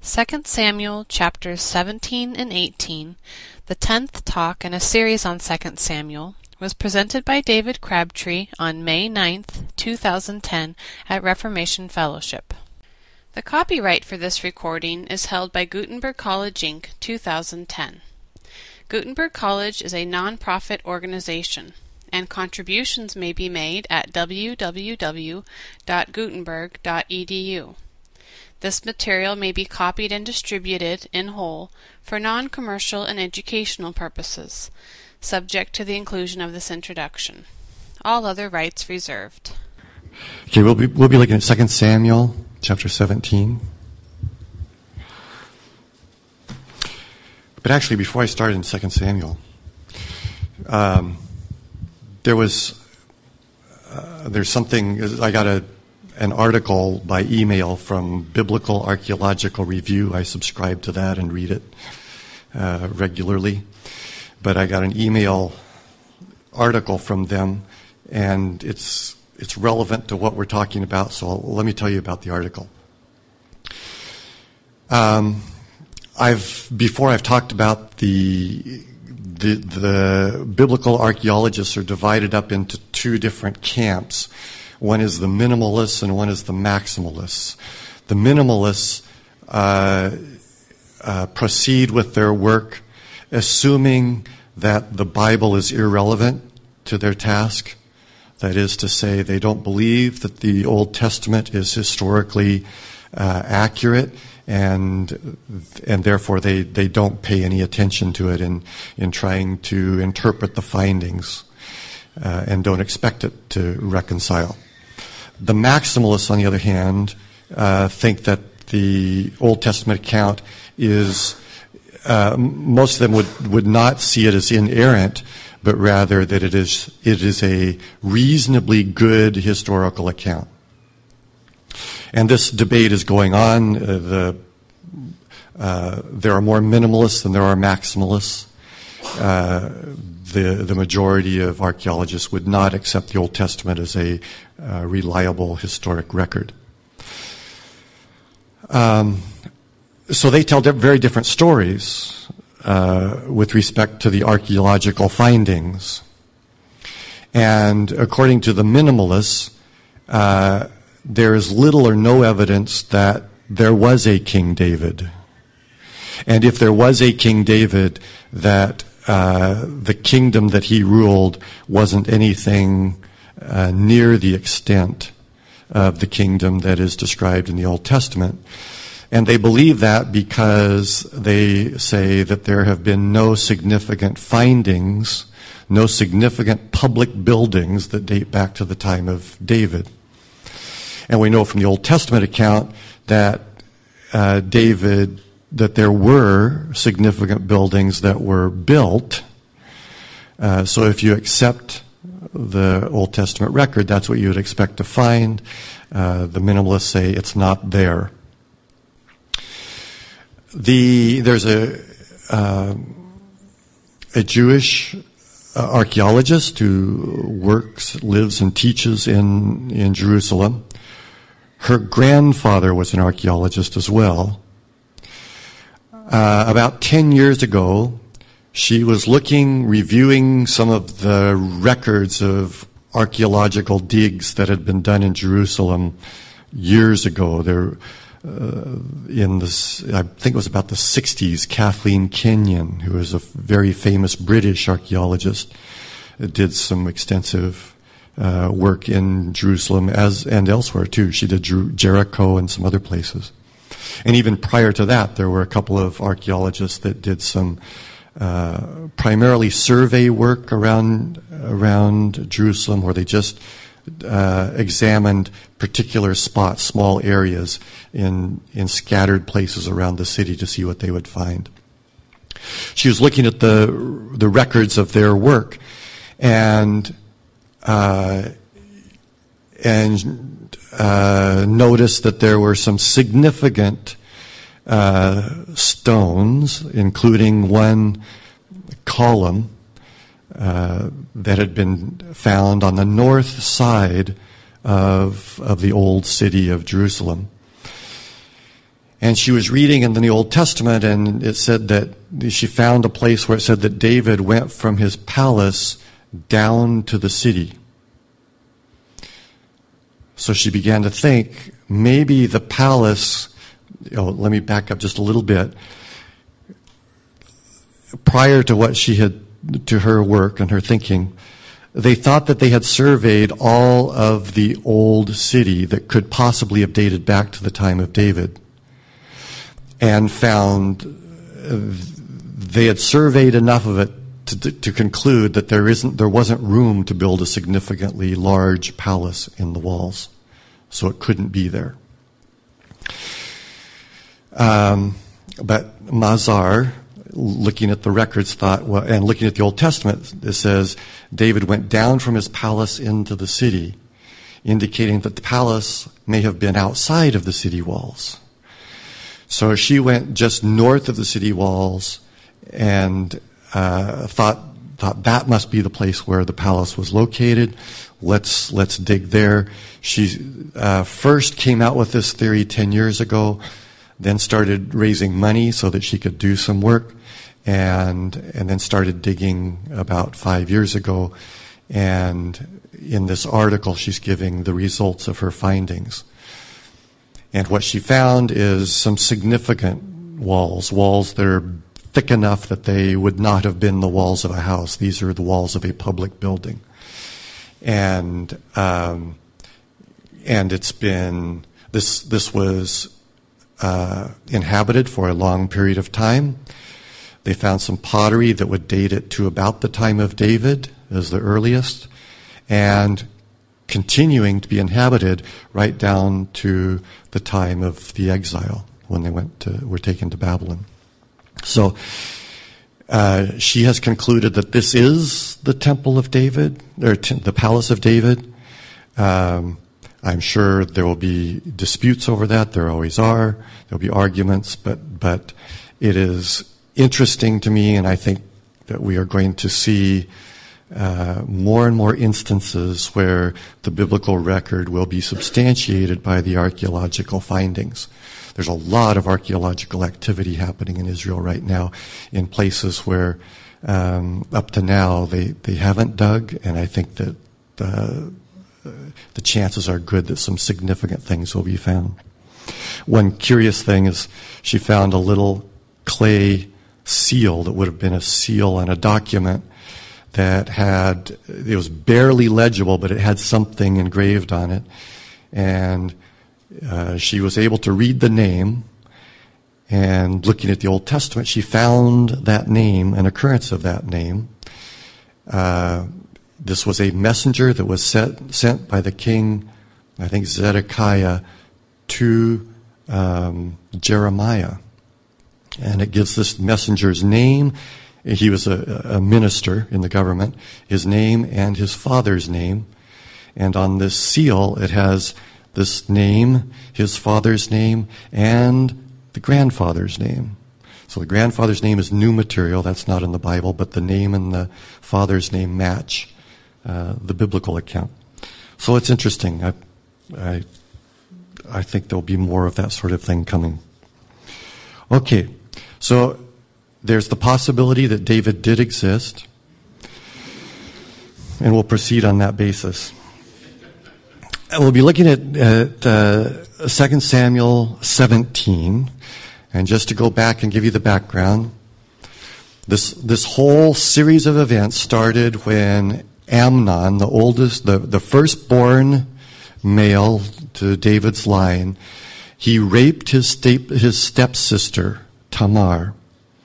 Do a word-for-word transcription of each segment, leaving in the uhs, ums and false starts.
Second Samuel chapters seventeen and eighteen, the tenth talk in a series on Second Samuel, was presented by David Crabtree on May ninth, two thousand ten at Reformation Fellowship. The copyright for this recording is held by Gutenberg College, Incorporated, two thousand ten. Gutenberg College is a non-profit organization, and contributions may be made at w w w dot gutenberg dot e d u. This material may be copied and distributed in whole for non-commercial and educational purposes, subject to the inclusion of this introduction. All other rights reserved. Okay, we'll be we'll be looking at Second Samuel chapter seventeen. But actually, before I start in Second Samuel, um, there was uh, there's something I got a. an article by email from Biblical Archaeological Review. I subscribe to that and read it uh, regularly. But I got an email article from them, and it's it's relevant to what we're talking about, so let me tell you about the article. Um, I've before I've talked about the the the biblical archaeologists are divided up into two different camps. One is the minimalists and one is the maximalists. The minimalists uh, uh, proceed with their work assuming that the Bible is irrelevant to their task. That is to say, they don't believe that the Old Testament is historically uh, accurate, and and therefore they, they don't pay any attention to it in, in trying to interpret the findings uh, and don't expect it to reconcile. The maximalists, on the other hand, uh, think that the Old Testament account is, uh, most of them would, would not see it as inerrant, but rather that it is it is a reasonably good historical account. And this debate is going on. Uh, the uh, there are more minimalists than there are maximalists. Uh, The, the majority of archaeologists would not accept the Old Testament as a uh, reliable historic record. Um, so they tell very different stories uh, with respect to the archaeological findings. And according to the minimalists, uh, there is little or no evidence that there was a King David. And if there was a King David, that Uh, the kingdom that he ruled wasn't anything uh, near the extent of the kingdom that is described in the Old Testament. And they believe that because they say that there have been no significant findings, no significant public buildings that date back to the time of David. And we know from the Old Testament account that uh, David that there were significant buildings that were built. Uh, so if you accept the Old Testament record, that's what you would expect to find. Uh, the minimalists say it's not there. The there's a uh, a Jewish uh, archaeologist who works, lives, and teaches in in Jerusalem. Her grandfather was an archaeologist as well. Uh, about ten years ago, she was looking, reviewing some of the records of archaeological digs that had been done in Jerusalem years ago. There, uh, in this, I think it was about the sixties, Kathleen Kenyon, who is a very famous British archaeologist, did some extensive uh, work in Jerusalem as and elsewhere too. She did Jer- Jericho and some other places. And even prior to that, there were a couple of archaeologists that did some uh, primarily survey work around around Jerusalem, where they just uh, examined particular spots, small areas in in scattered places around the city to see what they would find. She was looking at the the records of their work, and uh, and. Uh, noticed that there were some significant uh, stones, including one column uh, that had been found on the north side of of the old city of Jerusalem. And she was reading in the Old Testament, and it said that she found a place where it said that David went from his palace down to the city. So she began to think, maybe the palace, oh, let me back up just a little bit. Prior to what she had, to her work and her thinking, they thought that they had surveyed all of the old city that could possibly have dated back to the time of David, and found they had surveyed enough of it to, to conclude that there isn't, there wasn't room to build a significantly large palace in the walls, so it couldn't be there. Um, but Mazar, looking at the records, thought, well, and looking at the Old Testament, it says David went down from his palace into the city, indicating that the palace may have been outside of the city walls. So she went just north of the city walls and uh, thought thought that must be the place where the palace was located. Let's let's dig there. She uh, first came out with this theory ten years ago, then started raising money so that she could do some work, and and then started digging about five years ago. And in this article, she's giving the results of her findings. And what she found is some significant walls, walls that are thick enough that they would not have been the walls of a house. These are the walls of a public building. And um, and it's been, this this was uh, inhabited for a long period of time. They found some pottery that would date it to about the time of David as the earliest, and continuing to be inhabited right down to the time of the exile when they went to, were taken to Babylon. So uh, she has concluded that this is the temple of David, or t- the palace of David. Um, I'm sure there will be disputes over that. There always are. There will be arguments, but but it is interesting to me, and I think that we are going to see Uh, more and more instances where the biblical record will be substantiated by the archaeological findings. There's a lot of archaeological activity happening in Israel right now in places where um, up to now they, they haven't dug, and I think that uh, the chances are good that some significant things will be found. One curious thing is she found a little clay seal that would have been a seal on a document that had, it was barely legible, but it had something engraved on it. And uh, she was able to read the name, and looking at the Old Testament, she found that name, an occurrence of that name. Uh, this was a messenger that was set, sent by the king, I think Zedekiah, to um, Jeremiah. And it gives this messenger's name. He was a, a minister in the government, his name and his father's name. And on this seal, it has this name, his father's name, and the grandfather's name. So the grandfather's name is new material. That's not in the Bible, but the name and the father's name match uh, the biblical account. So it's interesting. I, I, I think there'll be more of that sort of thing coming. Okay, so there's the possibility that David did exist, and we'll proceed on that basis. We'll be looking at, at uh, Second Samuel seventeen, and just to go back and give you the background, this this whole series of events started when Amnon, the oldest, the, the firstborn male to David's line, he raped his step, his stepsister Tamar.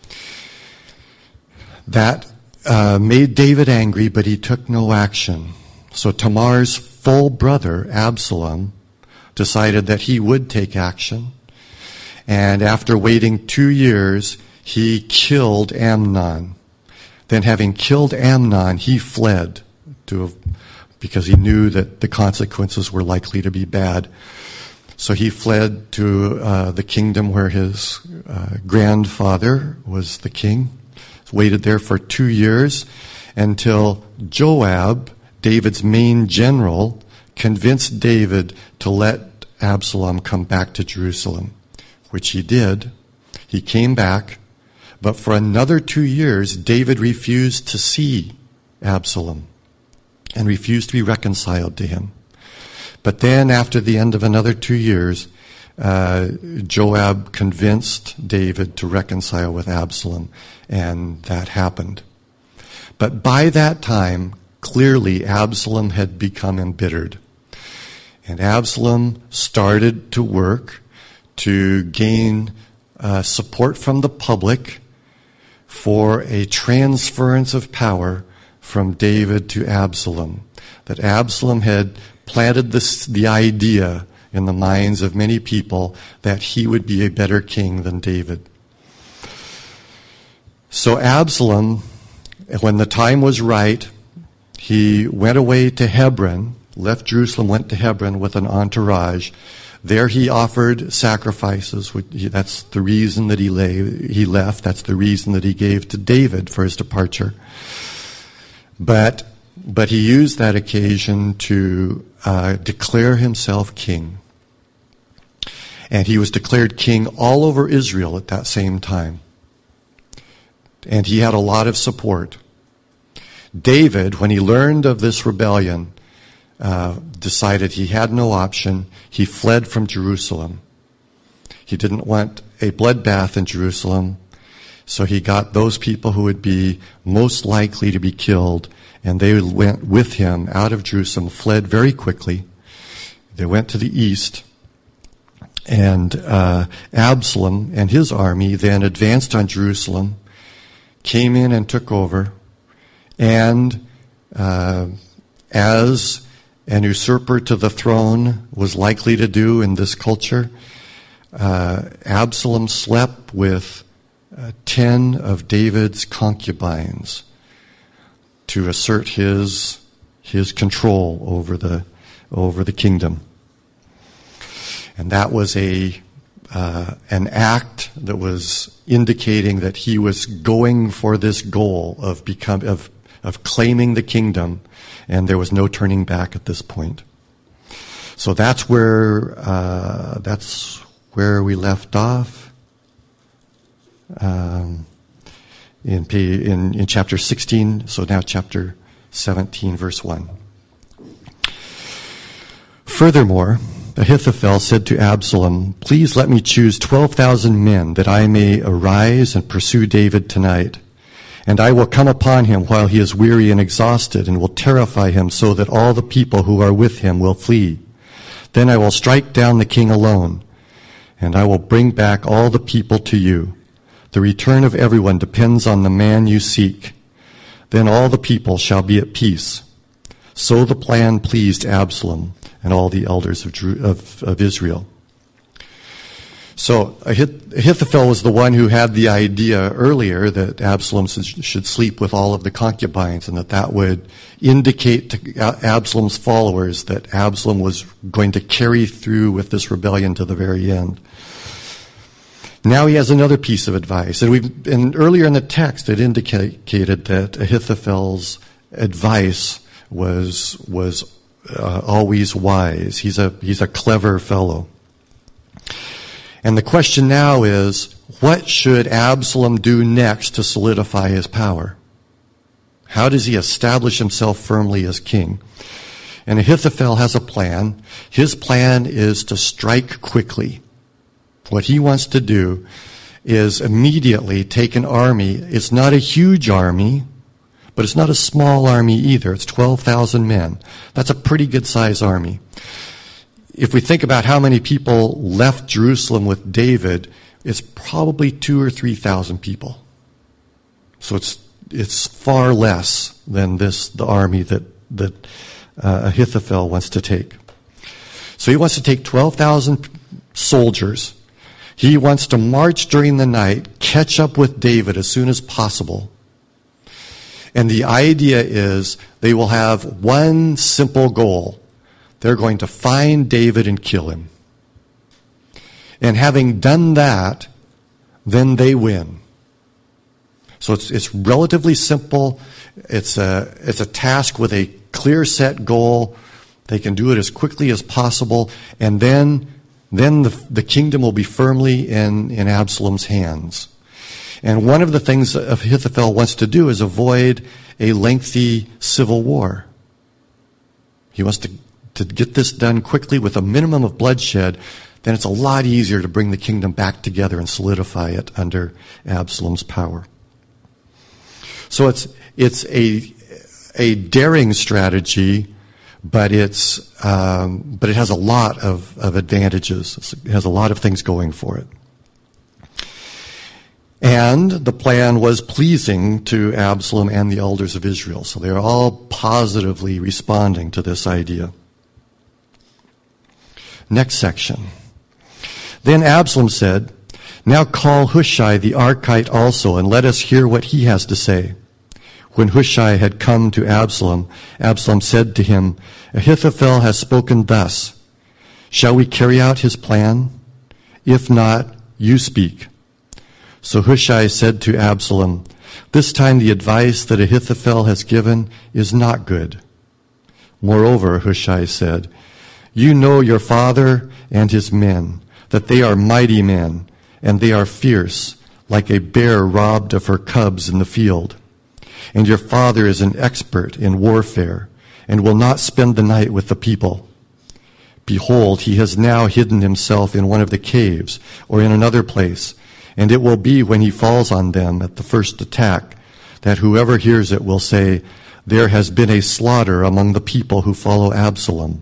That uh, made David angry, but he took no action. So Tamar's full brother, Absalom, decided that he would take action. And after waiting two years, he killed Amnon. Then having killed Amnon, he fled to, because he knew that the consequences were likely to be bad. So he fled to uh, the kingdom where his uh, grandfather was the king. Waited there for two years until Joab, David's main general, convinced David to let Absalom come back to Jerusalem. which he did. He came back, but for another two years, David refused to see Absalom and refused to be reconciled to him. But then, after the end of another two years, uh, Joab convinced David to reconcile with Absalom, and that happened. But by that time, clearly Absalom had become embittered. And Absalom started to work to gain uh, support from the public for a transference of power from David to Absalom. That Absalom had planted this, the idea in the minds of many people that he would be a better king than David. So Absalom, when the time was right, he went away to Hebron, left Jerusalem, went to Hebron with an entourage. There he offered sacrifices. That's the reason that he lay, he left. That's the reason that he gave to David for his departure. But but he used that occasion to uh, declare himself king. And he was declared king all over Israel at that same time. And he had a lot of support. David, when he learned of this rebellion, uh, decided he had no option. He fled from Jerusalem. He didn't want a bloodbath in Jerusalem, so he got those people who would be most likely to be killed, and they went with him out of Jerusalem, fled very quickly. They went to the east, and uh, Absalom and his army then advanced on Jerusalem, came in and took over, and uh, as an usurper to the throne was likely to do in this culture, uh, Absalom slept with uh, ten of David's concubines to assert his his control over the over the kingdom. And that was a uh, an act that was indicating that he was going for this goal of become of of claiming the kingdom, and there was no turning back at this point. So that's where uh, that's where we left off um, in, in in chapter sixteen. So now chapter seventeen, verse one. Furthermore, Ahithophel said to Absalom, "Please let me choose twelve thousand men, that I may arise and pursue David tonight. And I will come upon him while he is weary and exhausted, and will terrify him so that all the people who are with him will flee. Then I will strike down the king alone, and I will bring back all the people to you. The return of everyone depends on the man you seek. Then all the people shall be at peace." So the plan pleased Absalom and all the elders of, of, of Israel. So Ahithophel was the one who had the idea earlier that Absalom should sleep with all of the concubines, and that that would indicate to Absalom's followers that Absalom was going to carry through with this rebellion to the very end. Now he has another piece of advice. And, we've, and earlier in the text it indicated that Ahithophel's advice was was uh, always wise. He's a he's a clever fellow. And the question now is, what should Absalom do next to solidify his power? How does he establish himself firmly as king? And Ahithophel has a plan. His plan is to strike quickly. What he wants to do is immediately take an army. It's not a huge army, but it's not a small army either. It's twelve thousand men. That's a pretty good size army. If we think about how many people left Jerusalem with David, it's probably two or three thousand people. So it's it's far less than this the army that that uh, Ahithophel wants to take. So he wants to take twelve thousand soldiers. He wants to march during the night, catch up with David as soon as possible. And the idea is they will have one simple goal. They're going to find David and kill him. And having done that, then they win. So it's it's relatively simple. It's a it's a task with a clear set goal. They can do it as quickly as possible, and then then the, the kingdom will be firmly in, in Absalom's hands. And one of the things that Ahithophel wants to do is avoid a lengthy civil war. He wants to, to get this done quickly with a minimum of bloodshed. Then it's a lot easier to bring the kingdom back together and solidify it under Absalom's power. So it's it's a a daring strategy, but it's um, but it has a lot of, of advantages. It has a lot of things going for it. And the plan was pleasing to Absalom and the elders of Israel. So they're all positively responding to this idea. Next section. Then Absalom said, "Now call Hushai the Archite also, and let us hear what he has to say." When Hushai had come to Absalom, Absalom said to him, "Ahithophel has spoken thus. Shall we carry out his plan? If not, you speak." So Hushai said to Absalom, "This time the advice that Ahithophel has given is not good." Moreover, Hushai said, "You know your father and his men, that they are mighty men, and they are fierce, like a bear robbed of her cubs in the field. And your father is an expert in warfare, and will not spend the night with the people. Behold, he has now hidden himself in one of the caves, or in another place, and it will be when he falls on them at the first attack, that whoever hears it will say, 'There has been a slaughter among the people who follow Absalom.'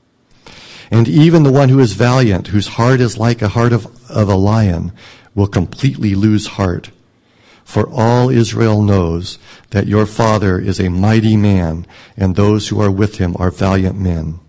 And even the one who is valiant, whose heart is like a heart of, of a lion, will completely lose heart. For all Israel knows that your father is a mighty man, and those who are with him are valiant men.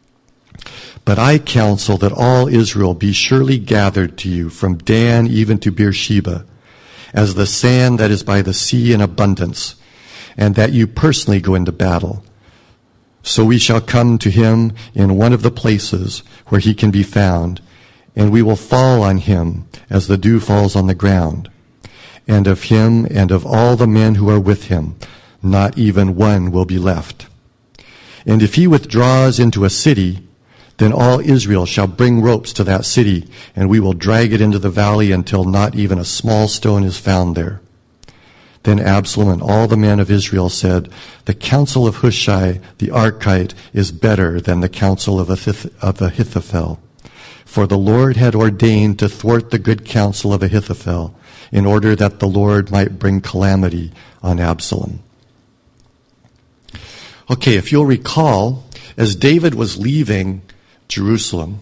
But I counsel that all Israel be surely gathered to you, from Dan even to Beersheba, as the sand that is by the sea in abundance, and that you personally go into battle. So we shall come to him in one of the places where he can be found, and we will fall on him as the dew falls on the ground. And of him and of all the men who are with him, not even one will be left. And if he withdraws into a city, then all Israel shall bring ropes to that city, and we will drag it into the valley until not even a small stone is found there." Then Absalom and all the men of Israel said, "The counsel of Hushai the Archite is better than the counsel of Ahithophel. For the Lord had ordained to thwart the good counsel of Ahithophel, in order that the Lord might bring calamity on Absalom." Okay, if you'll recall, as David was leaving Jerusalem,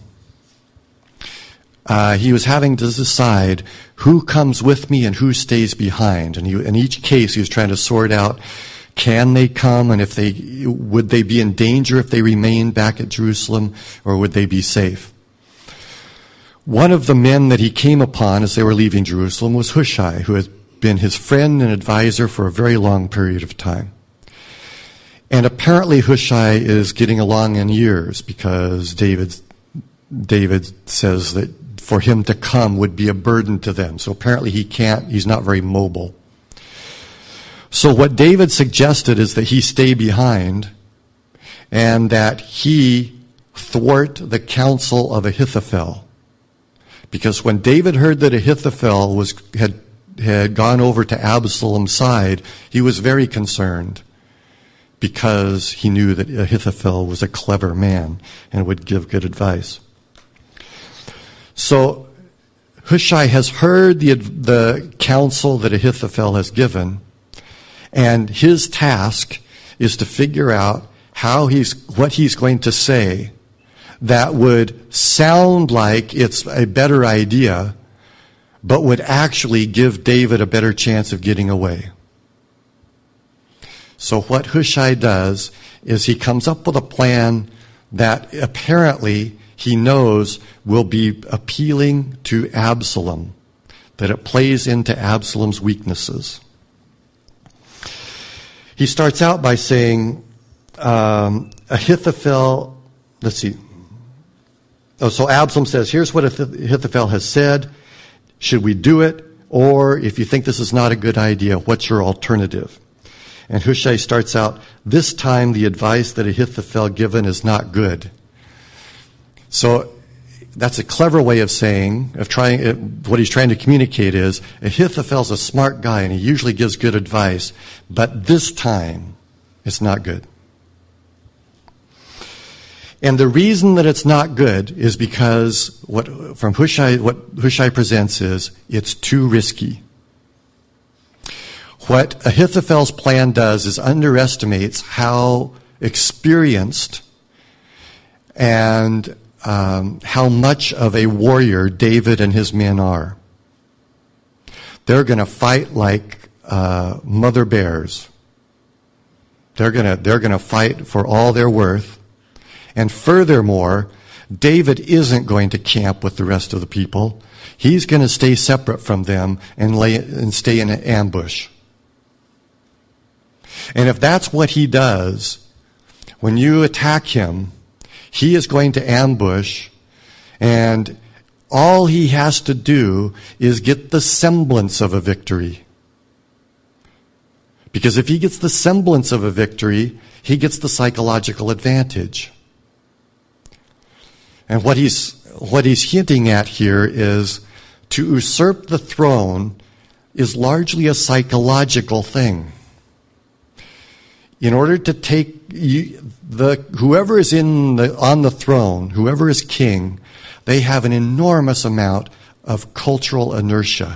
uh, he was having to decide who comes with me and who stays behind. And he, in each case, he was trying to sort out, can they come, and if they would they be in danger if they remained back at Jerusalem, or would they be safe? One of the men that he came upon as they were leaving Jerusalem was Hushai, who had been his friend and advisor for a very long period of time. And apparently Hushai is getting along in years, because David, David says that for him to come would be a burden to them. So apparently he can't, he's not very mobile. So what David suggested is that he stay behind, and that he thwart the counsel of Ahithophel. Because when David heard that Ahithophel was, had, had gone over to Absalom's side, he was very concerned, because he knew that Ahithophel was a clever man and would give good advice. So Hushai has heard the, the counsel that Ahithophel has given, and his task is to figure out how he's, what he's going to say that would sound like it's a better idea, but would actually give David a better chance of getting away. So what Hushai does is he comes up with a plan that apparently he knows will be appealing to Absalom, that it plays into Absalom's weaknesses. He starts out by saying, um, Ahithophel, let's see. Oh, so Absalom says, here's what Ahithophel has said. Should we do it? Or if you think this is not a good idea, what's your alternative? And Hushai starts out, this time the advice that Ahithophel given is not good. So that's a clever way of saying, of trying, what he's trying to communicate is, Ahithophel's a smart guy and he usually gives good advice, but this time, it's not good. And the reason that it's not good is because what from Hushai, what Hushai presents is, it's too risky. What Ahithophel's plan does is underestimates how experienced and um, how much of a warrior David and his men are. They're going to fight like uh, mother bears. They're going to they're going to fight for all they're worth. And furthermore, David isn't going to camp with the rest of the people. He's going to stay separate from them and lay and stay in an ambush. And if that's what he does, when you attack him, he is going to ambush, and all he has to do is get the semblance of a victory. Because if he gets the semblance of a victory, he gets the psychological advantage. And what he's, what he's hinting at here is to usurp the throne is largely a psychological thing. In order to take you, the whoever is in the, on the throne, whoever is king, they have an enormous amount of cultural inertia.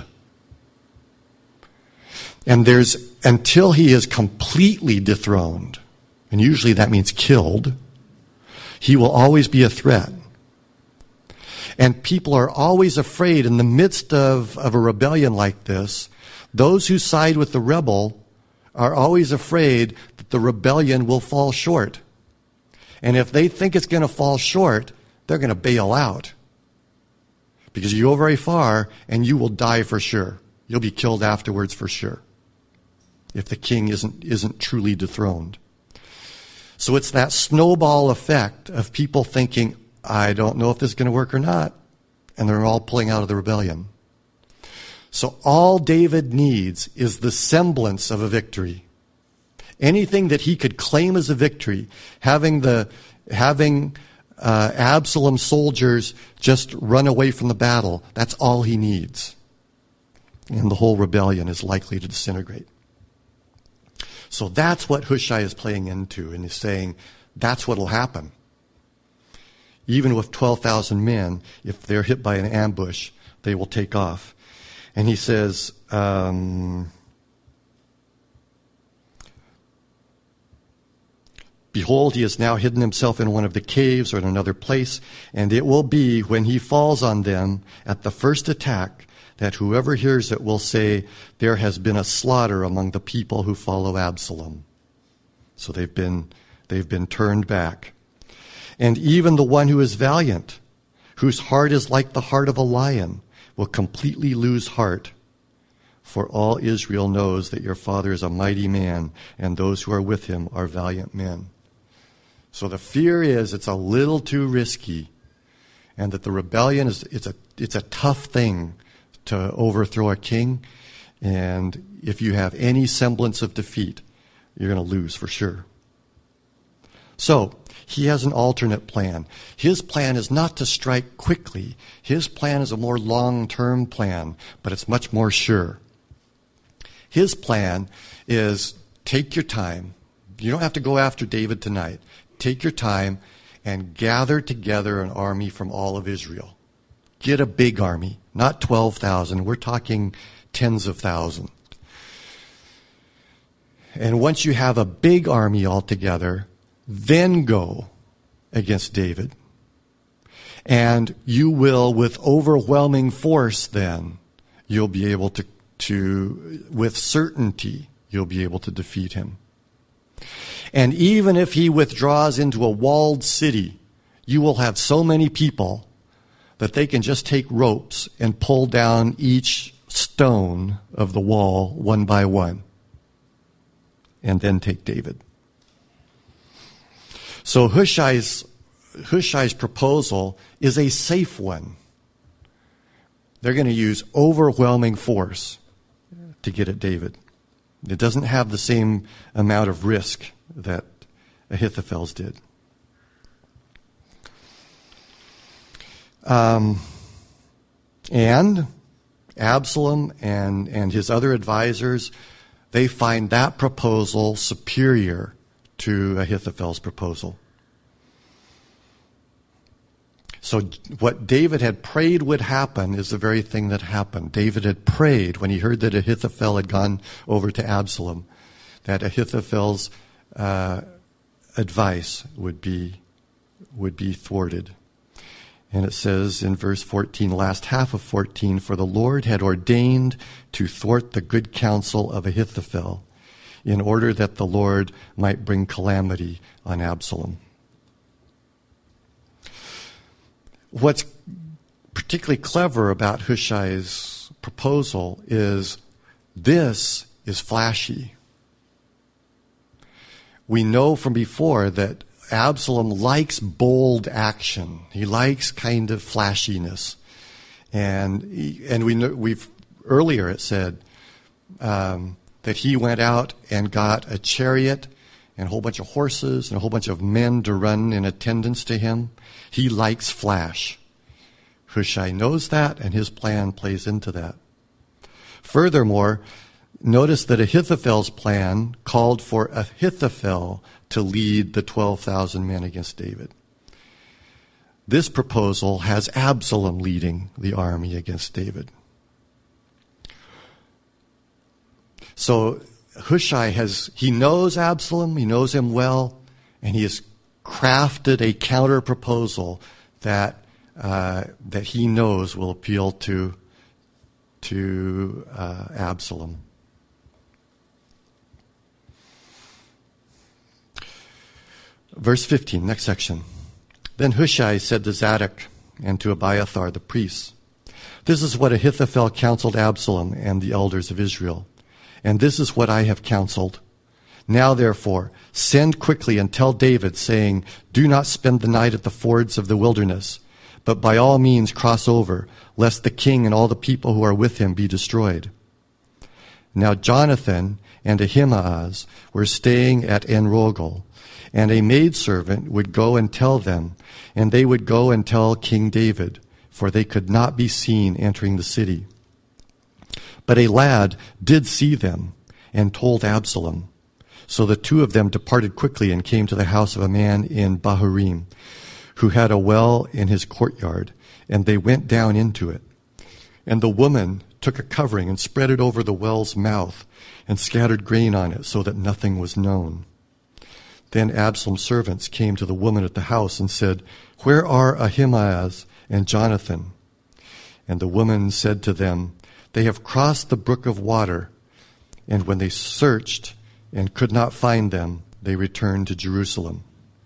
And there's, until he is completely dethroned, and usually that means killed, he will always be a threat. And people are always afraid in the midst of, of a rebellion like this, those who side with the rebel are always afraid that the rebellion will fall short. And if they think it's going to fall short, they're going to bail out. Because you go very far and you will die for sure. You'll be killed afterwards for sure. If the king isn't, isn't truly dethroned. So it's that snowball effect of people thinking, I don't know if this is going to work or not. And they're all pulling out of the rebellion. So all David needs is the semblance of a victory. Anything that he could claim as a victory, having the having uh, Absalom's soldiers just run away from the battle, that's all he needs. And the whole rebellion is likely to disintegrate. So that's what Hushai is playing into, and is saying that's what will happen. Even with twelve thousand men, if they're hit by an ambush, they will take off. And he says, um, behold, he has now hidden himself in one of the caves or in another place, and it will be when he falls on them at the first attack that whoever hears it will say, there has been a slaughter among the people who follow Absalom. So they've been, they've been turned back. And even the one who is valiant, whose heart is like the heart of a lion, will completely lose heart. For all Israel knows that your father is a mighty man, and those who are with him are valiant men. So the fear is it's a little too risky, and that the rebellion is it's a it's a tough thing to overthrow a king, and if you have any semblance of defeat, you're going to lose for sure. So he has an alternate plan. His plan is not to strike quickly. His plan is a more long-term plan, but it's much more sure. His plan is take your time. You don't have to go after David tonight. Take your time and gather together an army from all of Israel. Get a big army, not twelve thousand. We're talking tens of thousands. And once you have a big army all together, then go against David. And you will, with overwhelming force then, you'll be able to, to, with certainty, you'll be able to defeat him. And even if he withdraws into a walled city, you will have so many people that they can just take ropes and pull down each stone of the wall one by one. And then take David. So Hushai's, Hushai's proposal is a safe one. They're going to use overwhelming force to get at David. It doesn't have the same amount of risk that Ahithophel's did. Um, and Absalom and, and his other advisors, they find that proposal superior to Ahithophel's proposal. So what David had prayed would happen is the very thing that happened. David had prayed when he heard that Ahithophel had gone over to Absalom, that Ahithophel's uh, advice would be would be thwarted. And it says in verse fourteen, last half of fourteen, for the Lord had ordained to thwart the good counsel of Ahithophel, in order that the Lord might bring calamity on Absalom. What's particularly clever about Hushai's proposal is this is flashy. We know from before that Absalom likes bold action. He likes kind of flashiness. And he, and we know, we've earlier it said um, that he went out and got a chariot and a whole bunch of horses and a whole bunch of men to run in attendance to him. He likes flash. Hushai knows that, and his plan plays into that. Furthermore, notice that Ahithophel's plan called for Ahithophel to lead the twelve thousand men against David. This proposal has Absalom leading the army against David. So Hushai has, he knows Absalom, he knows him well, and he has crafted a counter proposal that uh, that he knows will appeal to to uh, Absalom. Verse fifteen, next section. Then Hushai said to Zadok and to Abiathar the priests, this is what Ahithophel counseled Absalom and the elders of Israel, and this is what I have counseled. Now, therefore, send quickly and tell David, saying, do not spend the night at the fords of the wilderness, but by all means cross over, lest the king and all the people who are with him be destroyed. Now Jonathan and Ahimaaz were staying at En-Rogel, and a maidservant would go and tell them, and they would go and tell King David, for they could not be seen entering the city. But a lad did see them and told Absalom. So the two of them departed quickly and came to the house of a man in Bahurim, who had a well in his courtyard, and they went down into it. And the woman took a covering and spread it over the well's mouth and scattered grain on it so that nothing was known. Then Absalom's servants came to the woman at the house and said, where are Ahimaaz and Jonathan? And the woman said to them, they have crossed the brook of water. And when they searched and could not find them, they returned to Jerusalem.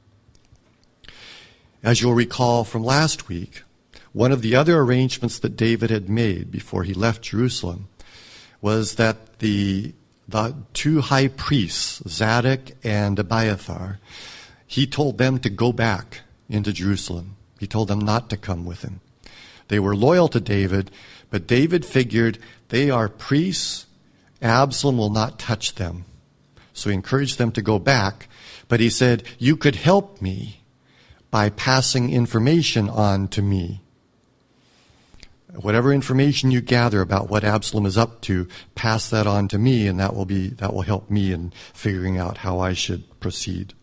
As you'll recall from last week, one of the other arrangements that David had made before he left Jerusalem was that the, the two high priests, Zadok and Abiathar, he told them to go back into Jerusalem. He told them not to come with him. They were loyal to David, but David figured they are priests. Absalom will not touch them. So he encouraged them to go back, but he said, you could help me by passing information on to me. Whatever information you gather about what Absalom is up to, pass that on to me, and that will be that will help me in figuring out how I should proceed.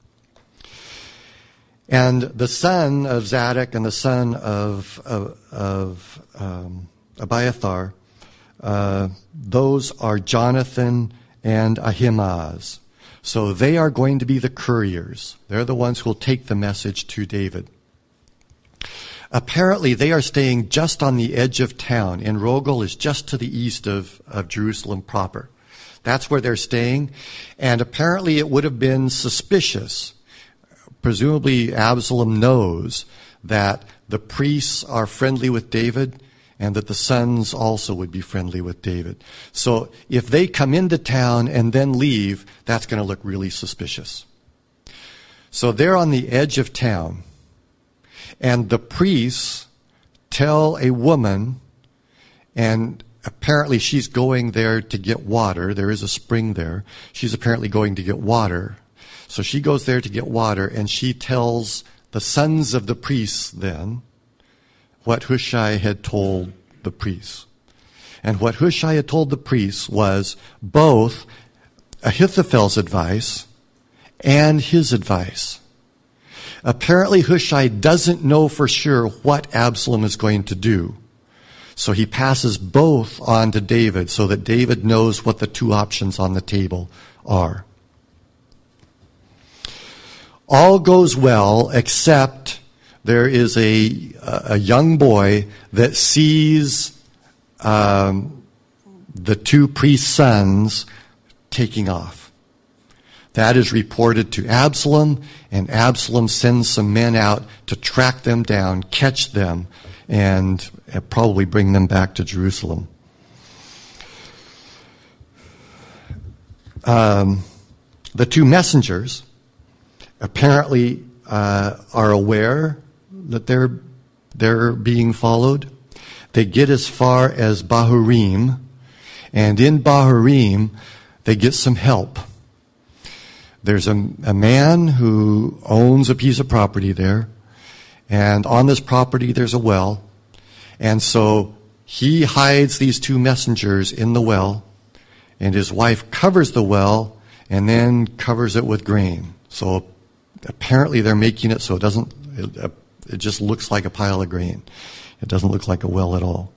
And the son of Zadok and the son of of, of um, Abiathar, uh, those are Jonathan and Ahimaaz. So they are going to be the couriers. They're the ones who will take the message to David. Apparently, they are staying just on the edge of town. En-Rogel is just to the east of, of Jerusalem proper. That's where they're staying. And apparently it would have been suspicious. Presumably Absalom knows that the priests are friendly with David and that the sons also would be friendly with David. So if they come into town and then leave, that's going to look really suspicious. So they're on the edge of town. And the priests tell a woman, and apparently she's going there to get water. There is a spring there. She's apparently going to get water. So she goes there to get water, and she tells the sons of the priests then, what Hushai had told the priests. And what Hushai had told the priests was both Ahithophel's advice and his advice. Apparently Hushai doesn't know for sure what Absalom is going to do. So he passes both on to David so that David knows what the two options on the table are. All goes well, except there is a, a young boy that sees um, the two priests' sons taking off. That is reported to Absalom, and Absalom sends some men out to track them down, catch them, and probably bring them back to Jerusalem. Um, the two messengers apparently uh, are aware that they're they're being followed. They get as far as Bahurim, and in Bahurim they get some help. There's a, a man who owns a piece of property there, and on this property there's a well, and so he hides these two messengers in the well, and his wife covers the well and then covers it with grain. So apparently they're making it so it doesn't, it, it just looks like a pile of grain. It doesn't look like a well at all.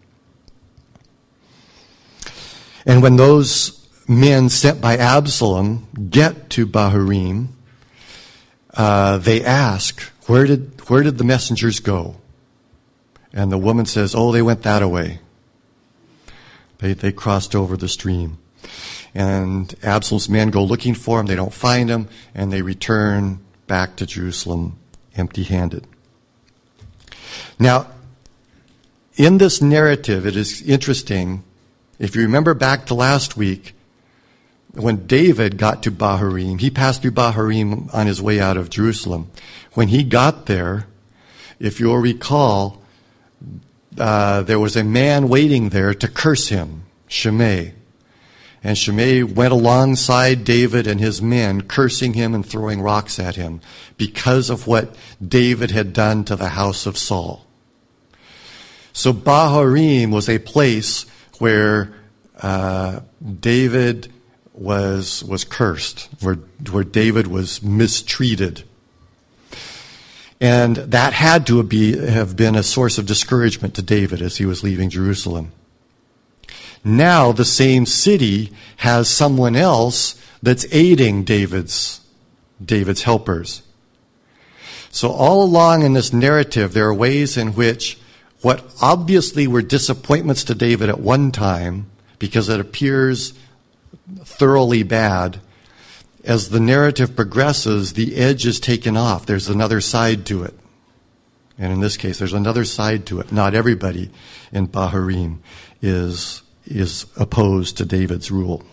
And when those men sent by Absalom get to Bahurim, uh, they ask, where did where did the messengers go? And the woman says, oh, they went that way. They they crossed over the stream. And Absalom's men go looking for him. They don't find him, and they return back to Jerusalem empty-handed. Now, in this narrative, it is interesting. If you remember back to last week, when David got to Bahurim, he passed through Bahurim on his way out of Jerusalem. When he got there, if you'll recall, uh, there was a man waiting there to curse him, Shimei. And Shimei went alongside David and his men, cursing him and throwing rocks at him because of what David had done to the house of Saul. So Bahurim was a place where uh, David was was cursed, where where David was mistreated. And that had to be have been a source of discouragement to David as he was leaving Jerusalem. Now the same city has someone else that's aiding David's David's helpers. So all along in this narrative, there are ways in which what obviously were disappointments to David at one time, because it appears thoroughly bad, as the narrative progresses, the edge is taken off. There's another side to it. And in this case, there's another side to it. Not everybody in Bahurim is, is opposed to David's rule.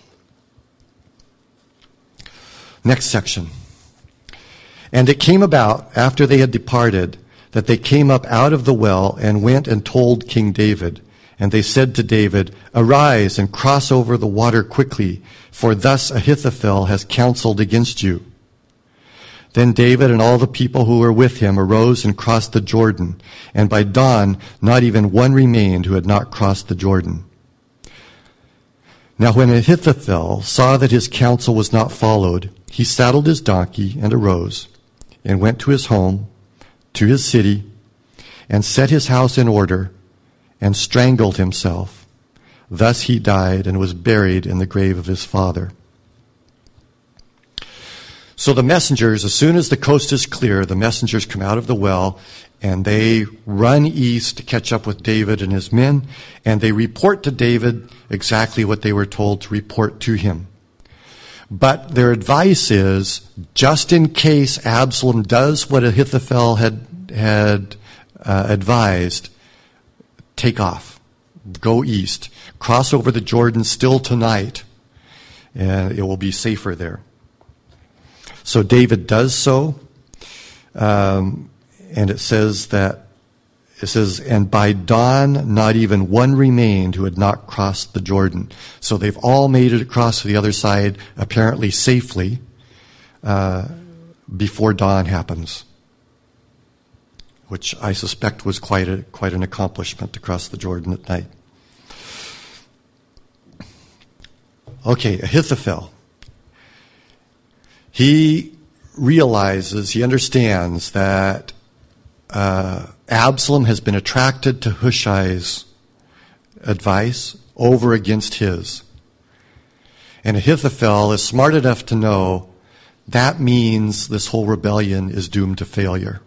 Next section. And it came about, after they had departed, that they came up out of the well and went and told King David. And they said to David, arise and cross over the water quickly, for thus Ahithophel has counseled against you. Then David and all the people who were with him arose and crossed the Jordan, and by dawn not even one remained who had not crossed the Jordan. Now when Ahithophel saw that his counsel was not followed, he saddled his donkey and arose, and went to his home, to his city, and set his house in order, and strangled himself. Thus he died and was buried in the grave of his father. So the messengers, as soon as the coast is clear, the messengers come out of the well, and they run east to catch up with David and his men, and they report to David exactly what they were told to report to him. But their advice is, just in case Absalom does what Ahithophel had had uh, advised, take off, go east, cross over the Jordan still tonight, and it will be safer there. So David does so, um, and it says that, it says, and by dawn not even one remained who had not crossed the Jordan. So they've all made it across to the other side, apparently safely, uh, before dawn happens. which I suspect was quite a quite an accomplishment to cross the Jordan at night. Okay, Ahithophel. He realizes, he understands that uh, Absalom has been attracted to Hushai's advice over against his. And Ahithophel is smart enough to know that means this whole rebellion is doomed to failure.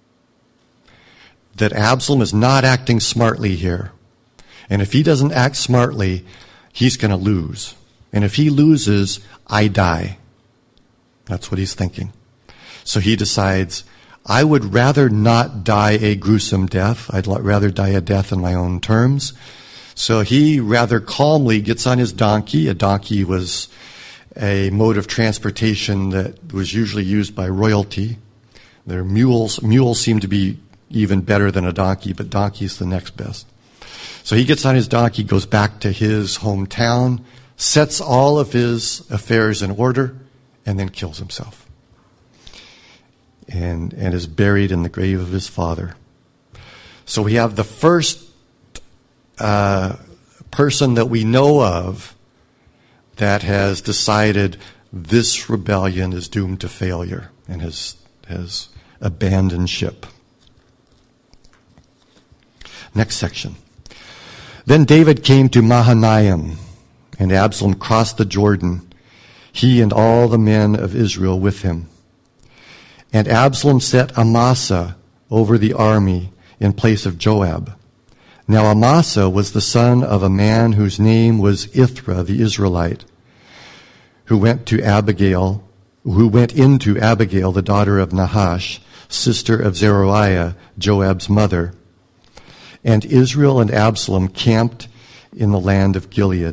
That Absalom is not acting smartly here. And if he doesn't act smartly, he's going to lose. And if he loses, I die. That's what he's thinking. So he decides, I would rather not die a gruesome death. I'd rather die a death in my own terms. So he rather calmly gets on his donkey. A donkey was a mode of transportation that was usually used by royalty. Their mules, mules seem to be even better than a donkey, but donkey's the next best. So he gets on his donkey, goes back to his hometown, sets all of his affairs in order, and then kills himself. And, and is buried in the grave of his father. So we have the first uh, person that we know of that has decided this rebellion is doomed to failure and has, has abandoned ship. Next section. Then David came to Mahanaim, and Absalom crossed the Jordan, he and all the men of Israel with him. And Absalom set Amasa over the army in place of Joab. Now Amasa was the son of a man whose name was Ithra the Israelite, who went to Abigail, who went into Abigail, the daughter of Nahash, sister of Zeruiah, Joab's mother. And Israel and Absalom camped in the land of Gilead.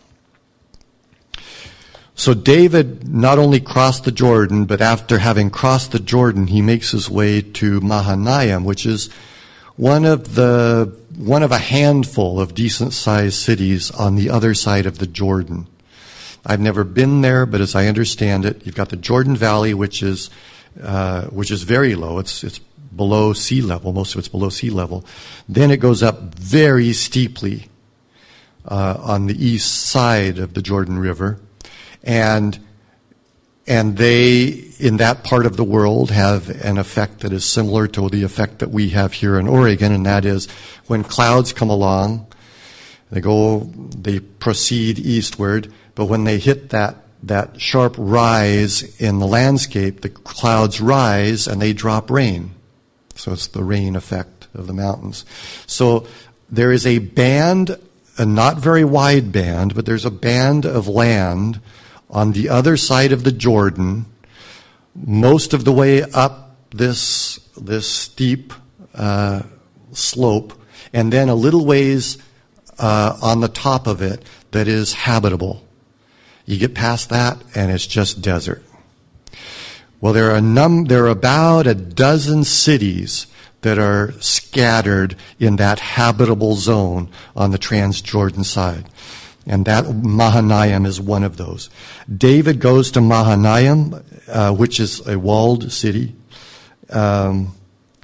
So David not only crossed the Jordan, but after having crossed the Jordan, he makes his way to Mahanaim, which is one of the one of a handful of decent-sized cities on the other side of the Jordan. I've never been there, but as I understand it, you've got the Jordan Valley, which is uh, which is very low. It's it's below sea level. Most of it's below sea level. Then it goes up very steeply uh, on the east side of the Jordan River. And and they, in that part of the world, have an effect that is similar to the effect that we have here in Oregon, and that is when clouds come along, they go, they proceed eastward, but when they hit that, that sharp rise in the landscape, the clouds rise and they drop rain. So it's the rain effect of the mountains. So there is a band, a not very wide band, but there's a band of land on the other side of the Jordan, most of the way up this this steep uh, slope, and then a little ways uh, on the top of it that is habitable. You get past that, and it's just desert. Well, there are a num there are about a dozen cities that are scattered in that habitable zone on the Transjordan side. And that Mahanaim is one of those. David goes to Mahanaim, uh, which is a walled city. Um,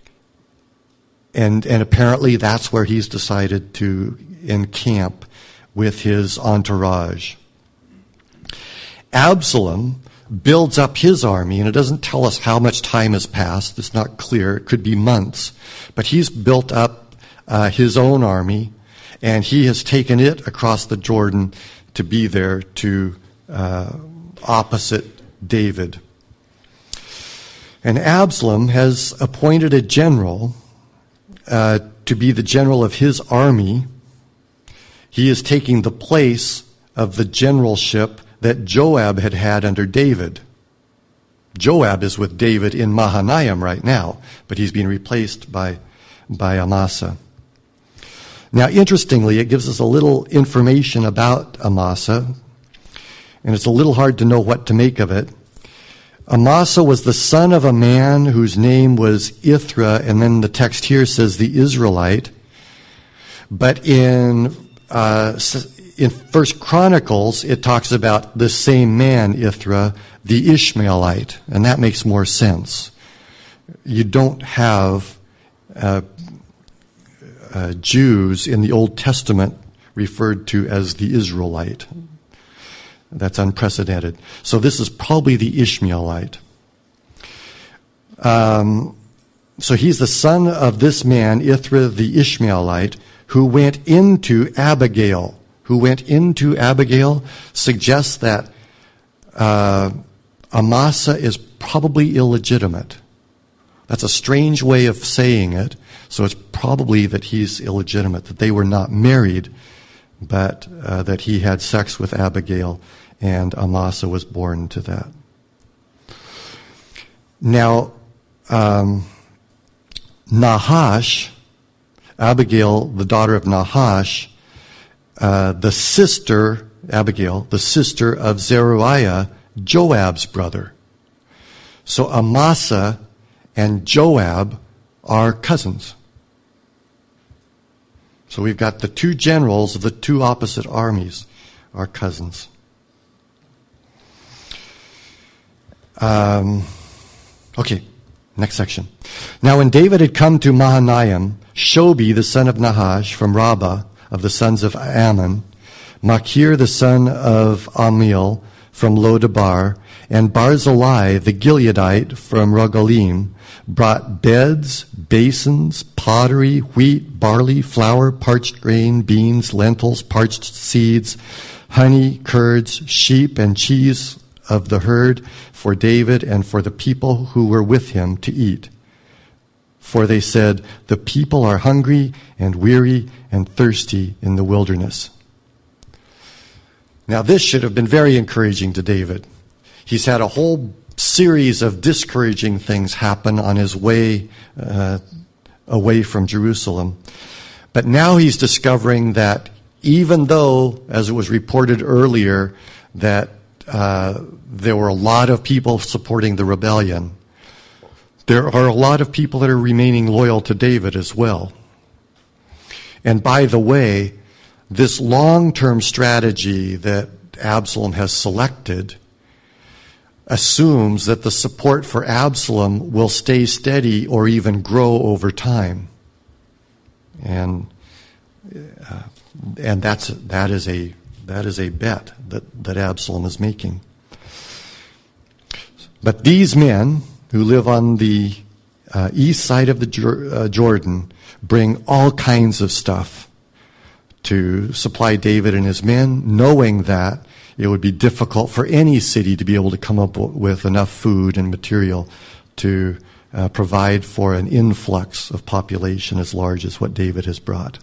and, and apparently that's where he's decided to encamp with his entourage. Absalom builds up his army, and it doesn't tell us how much time has passed. It's not clear. It could be months. But he's built up uh, his own army, and he has taken it across the Jordan to be there to uh, opposite David. And Absalom has appointed a general uh, to be the general of his army. He is taking the place of the generalship that Joab had had under David. Joab is with David in Mahanaim right now, but he's being replaced by, by Amasa. Now, interestingly, it gives us a little information about Amasa, and it's a little hard to know what to make of it. Amasa was the son of a man whose name was Ithra, and then the text here says the Israelite. But in uh, in First Chronicles, it talks about the same man, Ithra, the Ishmaelite, and that makes more sense. You don't have uh, uh, Jews in the Old Testament referred to as the Israelite. That's unprecedented. So this is probably the Ishmaelite. Um, so he's the son of this man, Ithra the Ishmaelite, who went into Abigail. Who went into Abigail suggests that uh, Amasa is probably illegitimate. That's a strange way of saying it. So it's probably that he's illegitimate, that they were not married, but uh, that he had sex with Abigail, and Amasa was born to that. Now, um, Nahash, Abigail, the daughter of Nahash, uh, the sister, Abigail, the sister of Zeruiah, Joab's brother. So Amasa and Joab are cousins. So we've got the two generals of the two opposite armies are cousins. Um, okay, next section. Now when David had come to Mahanaim, Shobi, the son of Nahash, from Rabbah, of the sons of Ammon, Machir, the son of Amiel, from Lodabar, and Barzillai, the Gileadite, from Rogalim, brought beds, basins, pottery, wheat, barley, flour, parched grain, beans, lentils, parched seeds, honey, curds, sheep, and cheese of the herd for David and for the people who were with him to eat. For they said, the people are hungry and weary and thirsty in the wilderness. Now this should have been very encouraging to David. He's had a whole series of discouraging things happen on his way uh, away from Jerusalem. But now he's discovering that even though, as it was reported earlier, that uh, there were a lot of people supporting the rebellion, there are a lot of people that are remaining loyal to David as well. And by the way, this long-term strategy that Absalom has selected assumes that the support for Absalom will stay steady or even grow over time. And uh, and that's that is a that is a bet that, that Absalom is making. But these men who live on the uh, east side of the Jor- uh, Jordan bring all kinds of stuff to supply David and his men, knowing that it would be difficult for any city to be able to come up with enough food and material to uh, provide for an influx of population as large as what David has brought.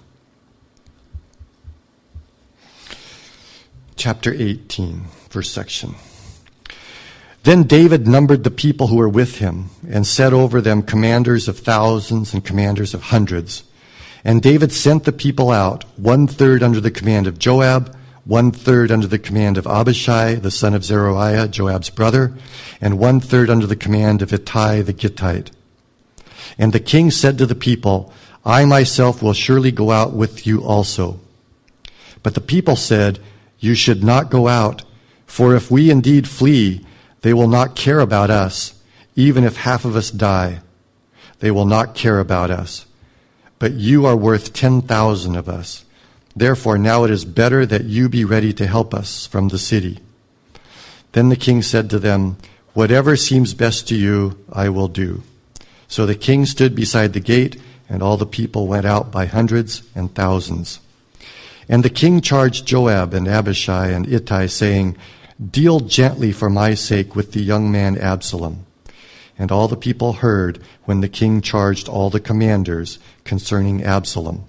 Chapter eighteen, first section. Then David numbered the people who were with him and set over them commanders of thousands and commanders of hundreds. And David sent the people out, one-third under the command of Joab, one-third under the command of Abishai, the son of Zeruiah, Joab's brother, and one-third under the command of Ittai the Gittite. And the king said to the people, I myself will surely go out with you also. But the people said, you should not go out, for if we indeed flee, they will not care about us, even if half of us die. They will not care about us. But you are worth ten thousand of us. Therefore now it is better that you be ready to help us from the city. Then the king said to them, whatever seems best to you, I will do. So the king stood beside the gate, and all the people went out by hundreds and thousands. And the king charged Joab and Abishai and Ittai, saying, deal gently for my sake with the young man Absalom. And all the people heard when the king charged all the commanders concerning Absalom.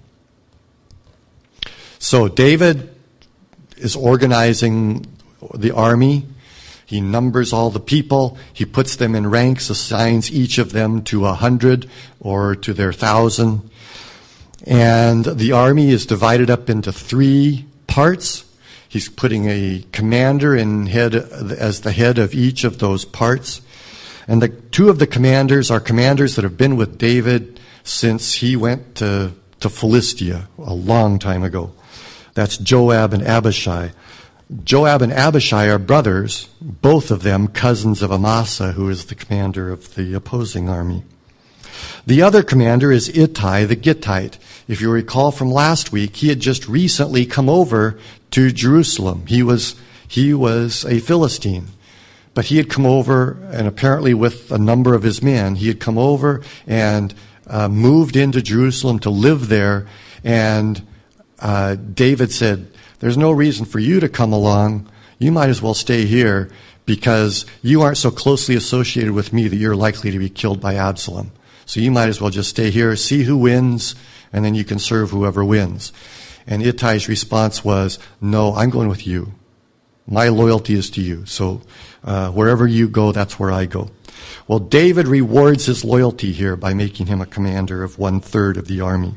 So David is organizing the army. He numbers all the people. He puts them in ranks, assigns each of them to a hundred or to their thousand. And the army is divided up into three parts. He's putting a commander in head as the head of each of those parts. And the two of the commanders are commanders that have been with David since he went to, to Philistia a long time ago. That's Joab and Abishai. Joab and Abishai are brothers, both of them cousins of Amasa, who is the commander of the opposing army. The other commander is Ittai the Gittite. If you recall from last week, he had just recently come over to Jerusalem. He was, he was a Philistine. But he had come over, and apparently with a number of his men, he had come over and uh, moved into Jerusalem to live there. And uh, David said, there's no reason for you to come along. You might as well stay here because you aren't so closely associated with me that you're likely to be killed by Absalom. So you might as well just stay here, see who wins, and then you can serve whoever wins. And Ittai's response was, no, I'm going with you. My loyalty is to you. So uh, wherever you go, that's where I go. Well, David rewards his loyalty here by making him a commander of one-third of the army.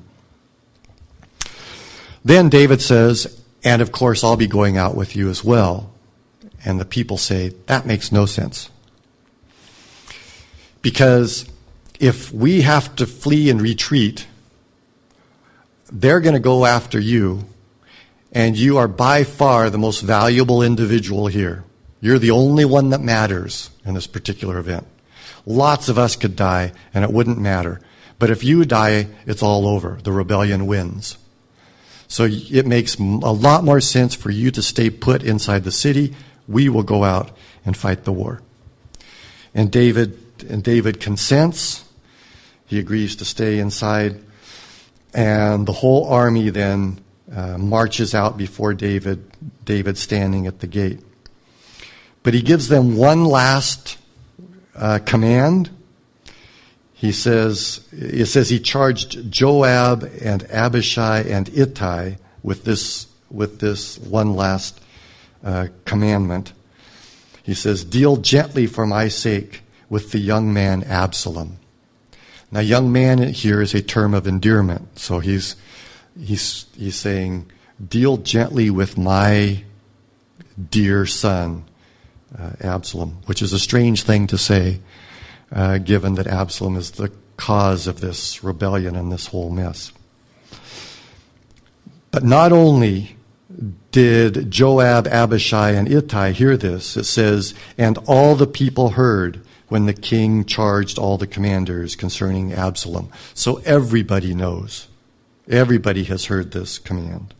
Then David says, and of course I'll be going out with you as well. And the people say, that makes no sense. Because if we have to flee and retreat, they're going to go after you. And you are by far the most valuable individual here. You're the only one that matters in this particular event. Lots of us could die, and it wouldn't matter. But if you die, it's all over. The rebellion wins. So it makes a lot more sense for you to stay put inside the city. We will go out and fight the war. And David, and David consents. He agrees to stay inside. And the whole army then Uh, marches out before David, David standing at the gate. But he gives them one last uh, command. He says, it says he charged Joab and Abishai and Ittai with this, with this one last uh, commandment. He says, deal gently for my sake with the young man Absalom. Now, young man here is a term of endearment, so he's He's, he's saying, deal gently with my dear son, uh, Absalom, which is a strange thing to say, uh, given that Absalom is the cause of this rebellion and this whole mess. But not only did Joab, Abishai, and Ittai hear this, it says, and all the people heard when the king charged all the commanders concerning Absalom. So everybody knows. Everybody has heard this command.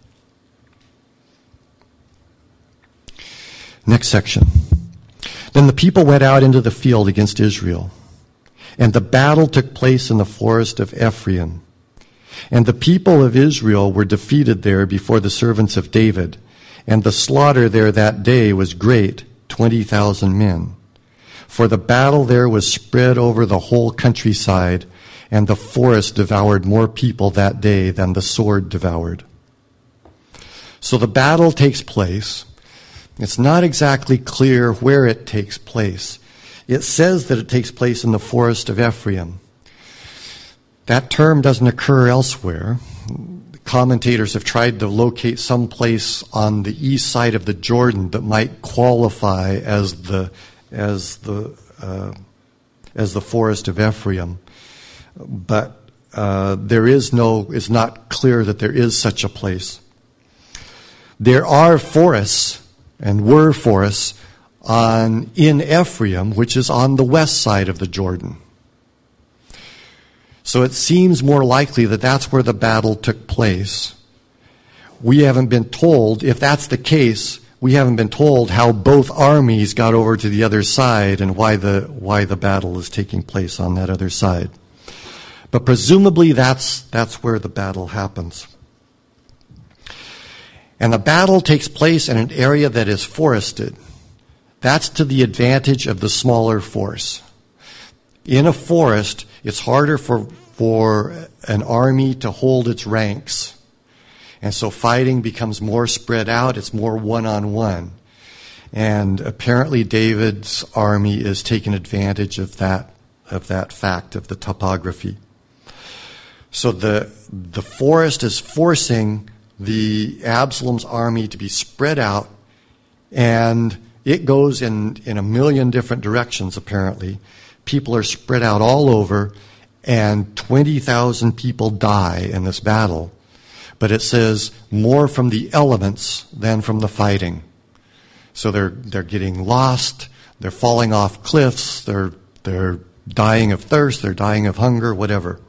Next section. Then the people went out into the field against Israel, and the battle took place in the forest of Ephraim. And the people of Israel were defeated there before the servants of David, and the slaughter there that day was great, twenty thousand men. For the battle there was spread over the whole countryside, and the forest devoured more people that day than the sword devoured. So the battle takes place. It's not exactly clear where it takes place. It says that it takes place in the forest of Ephraim. That term doesn't occur elsewhere. Commentators have tried to locate some place on the east side of the Jordan that might qualify as the as the uh, as the forest of Ephraim. But uh, there is no, it's not clear that there is such a place. There are forests, and were forests, on in Ephraim, which is on the west side of the Jordan. So it seems more likely that that's where the battle took place. We haven't been told, if that's the case, we haven't been told how both armies got over to the other side and why the why the battle is taking place on that other side. But presumably that's that's where the battle happens. And the battle takes place in an area that is forested. That's to the advantage of the smaller force. In a forest, it's harder for, for an army to hold its ranks. And so fighting becomes more spread out. It's more one-on-one. And apparently David's army is taking advantage of that, of that fact, of the topography. So the, the forest is forcing the Absalom's army to be spread out, and it goes in, in a million different directions, apparently. People are spread out all over, and twenty thousand people die in this battle. But it says more from the elements than from the fighting. So they're they're getting lost, they're falling off cliffs, they're they're dying of thirst, they're dying of hunger, whatever.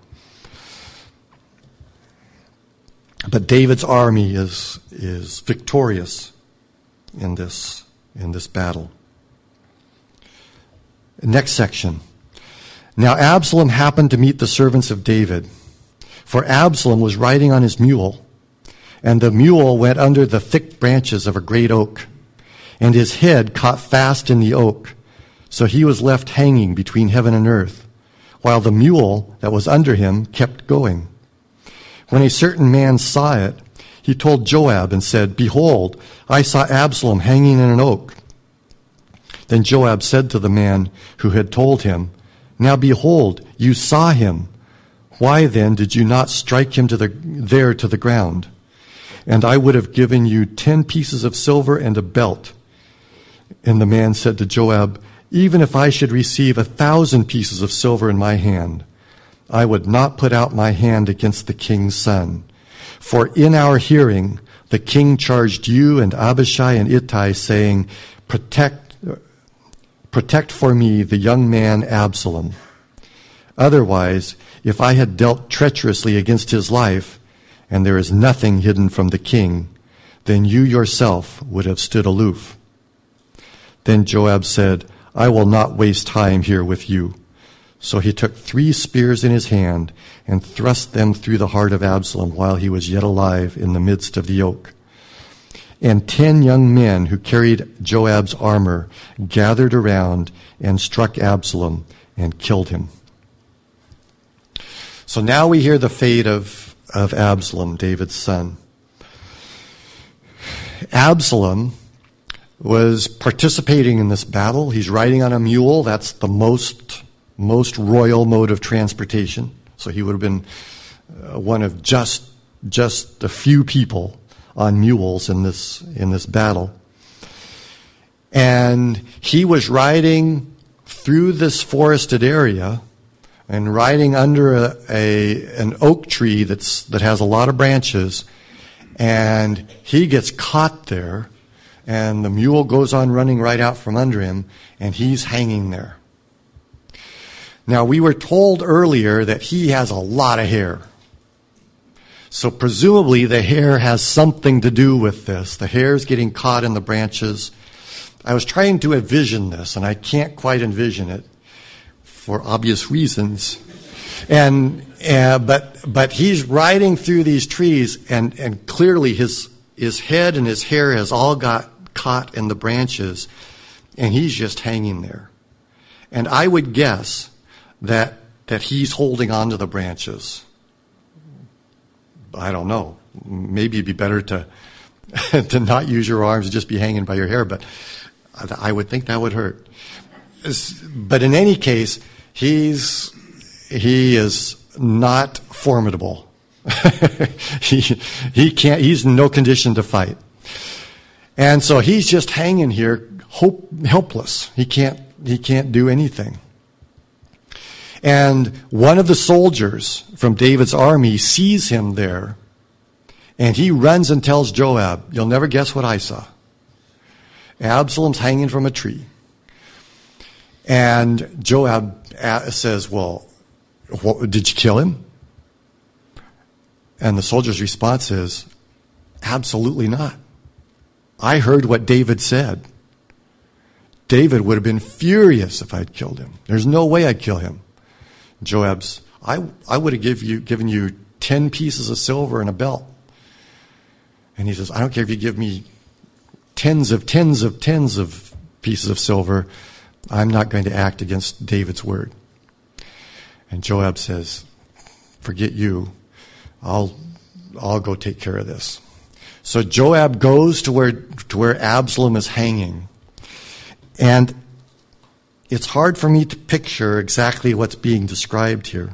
But David's army is is victorious in this in this battle. Next section. Now Absalom happened to meet the servants of David, for Absalom was riding on his mule, and the mule went under the thick branches of a great oak, and his head caught fast in the oak, so he was left hanging between heaven and earth, while the mule that was under him kept going. When a certain man saw it, he told Joab and said, "Behold, I saw Absalom hanging in an oak." Then Joab said to the man who had told him, "Now behold, you saw him. Why then did you not strike him to the, there to the ground? And I would have given you ten pieces of silver and a belt." And the man said to Joab, "Even if I should receive a thousand pieces of silver in my hand, I would not put out my hand against the king's son. For in our hearing, the king charged you and Abishai and Ittai, saying, Protect, protect for me the young man Absalom. Otherwise, if I had dealt treacherously against his life, and there is nothing hidden from the king, then you yourself would have stood aloof." Then Joab said, "I will not waste time here with you." So he took three spears in his hand and thrust them through the heart of Absalom while he was yet alive in the midst of the oak. And ten young men who carried Joab's armor gathered around and struck Absalom and killed him. So now we hear the fate of, of Absalom, David's son. Absalom was participating in this battle. He's riding on a mule. That's the most most royal mode of transportation. So he would have been uh, one of just just a few people on mules in this in this battle. And he was riding through this forested area and riding under a, a an oak tree that's that has a lot of branches, and he gets caught there, and the mule goes on running right out from under him, and he's hanging there. Now, we were told earlier that he has a lot of hair. So presumably the hair has something to do with this. The hair's getting caught in the branches. I was trying to envision this, and I can't quite envision it for obvious reasons. And uh, but but he's riding through these trees, and, and clearly his his head and his hair has all got caught in the branches, and he's just hanging there. And I would guess that that he's holding on to the branches. I don't know. Maybe it'd be better to to not use your arms and just be hanging by your hair, but I would think that would hurt. But in any case, he's he is not formidable. he he can't. He's in no condition to fight, and so he's just hanging here, hope, helpless. He can't he can't do anything. And one of the soldiers from David's army sees him there, and he runs and tells Joab, "You'll never guess what I saw. Absalom's hanging from a tree." And Joab says, "Well, what, did you kill him?" And the soldier's response is, "Absolutely not. I heard what David said. David would have been furious if I'd killed him. There's no way I'd kill him." Joab's, I, I would have give you, given you ten pieces of silver and a belt. And he says, "I don't care if you give me tens of tens of tens of pieces of silver. I'm not going to act against David's word." And Joab says, "Forget you. I'll, I'll go take care of this." So Joab goes to where, to where Absalom is hanging. And it's hard for me to picture exactly what's being described here.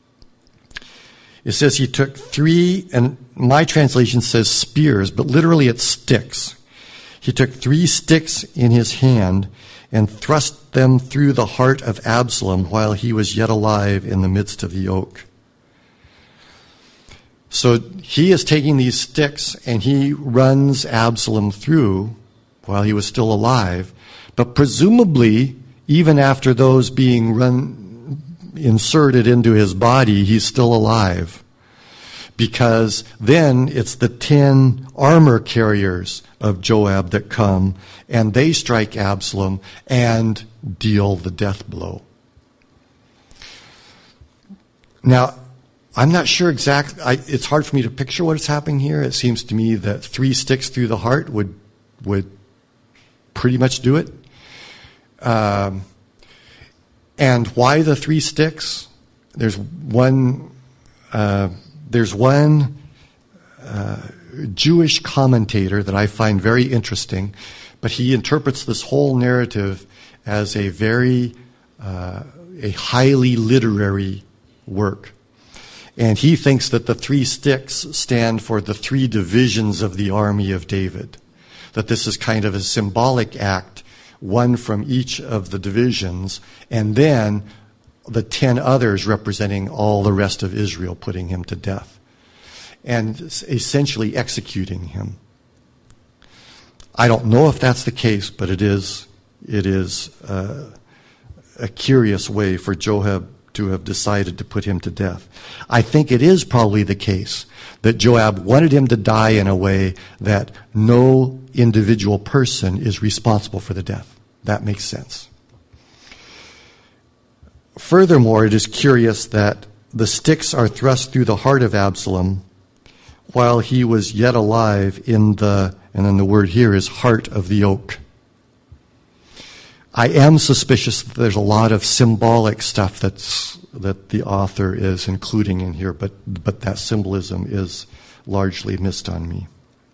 It says he took three, and my translation says spears, but literally it's sticks. He took three sticks in his hand and thrust them through the heart of Absalom while he was yet alive in the midst of the oak. So he is taking these sticks and he runs Absalom through while he was still alive, but presumably even after those being run inserted into his body, he's still alive. Because then it's the ten armor carriers of Joab that come, and they strike Absalom and deal the death blow. Now, I'm not sure exactly, I, it's hard for me to picture what is happening here. It seems to me that three sticks through the heart would would pretty much do it. Um, and why the three sticks? There's one... Uh, There's one uh, Jewish commentator that I find very interesting, but he interprets this whole narrative as a very, uh, a highly literary work. And he thinks that the three sticks stand for the three divisions of the army of David. That this is kind of a symbolic act, one from each of the divisions, and then the ten others representing all the rest of Israel, putting him to death and essentially executing him. I don't know if that's the case, but it is it is uh, a curious way for Joab to have decided to put him to death. I think it is probably the case that Joab wanted him to die in a way that no individual person is responsible for the death. That makes sense. Furthermore, it is curious that the sticks are thrust through the heart of Absalom while he was yet alive in the, and then the word here is heart of the oak. I am suspicious that there's a lot of symbolic stuff that's, that the author is including in here, but, but that symbolism is largely missed on me.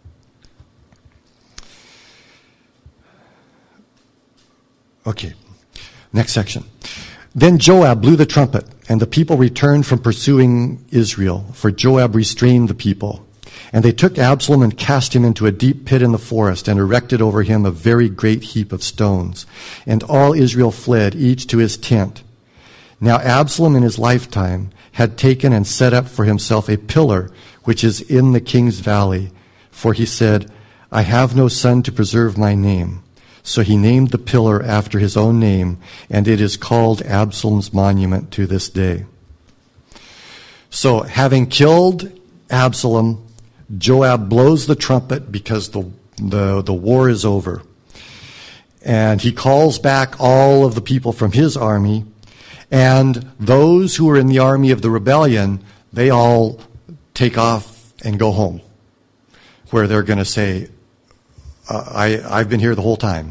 Okay, next section. Then Joab blew the trumpet, and the people returned from pursuing Israel, for Joab restrained the people. And they took Absalom and cast him into a deep pit in the forest, and erected over him a very great heap of stones. And all Israel fled, each to his tent. Now Absalom in his lifetime had taken and set up for himself a pillar, which is in the king's valley. For he said, I have no son to preserve my name. So he named the pillar after his own name, and it is called Absalom's monument to this day. So having killed Absalom, Joab blows the trumpet because the, the, the war is over. And he calls back all of the people from his army, and those who are in the army of the rebellion, they all take off and go home, where they're going to say, Uh, I, I've been here the whole time.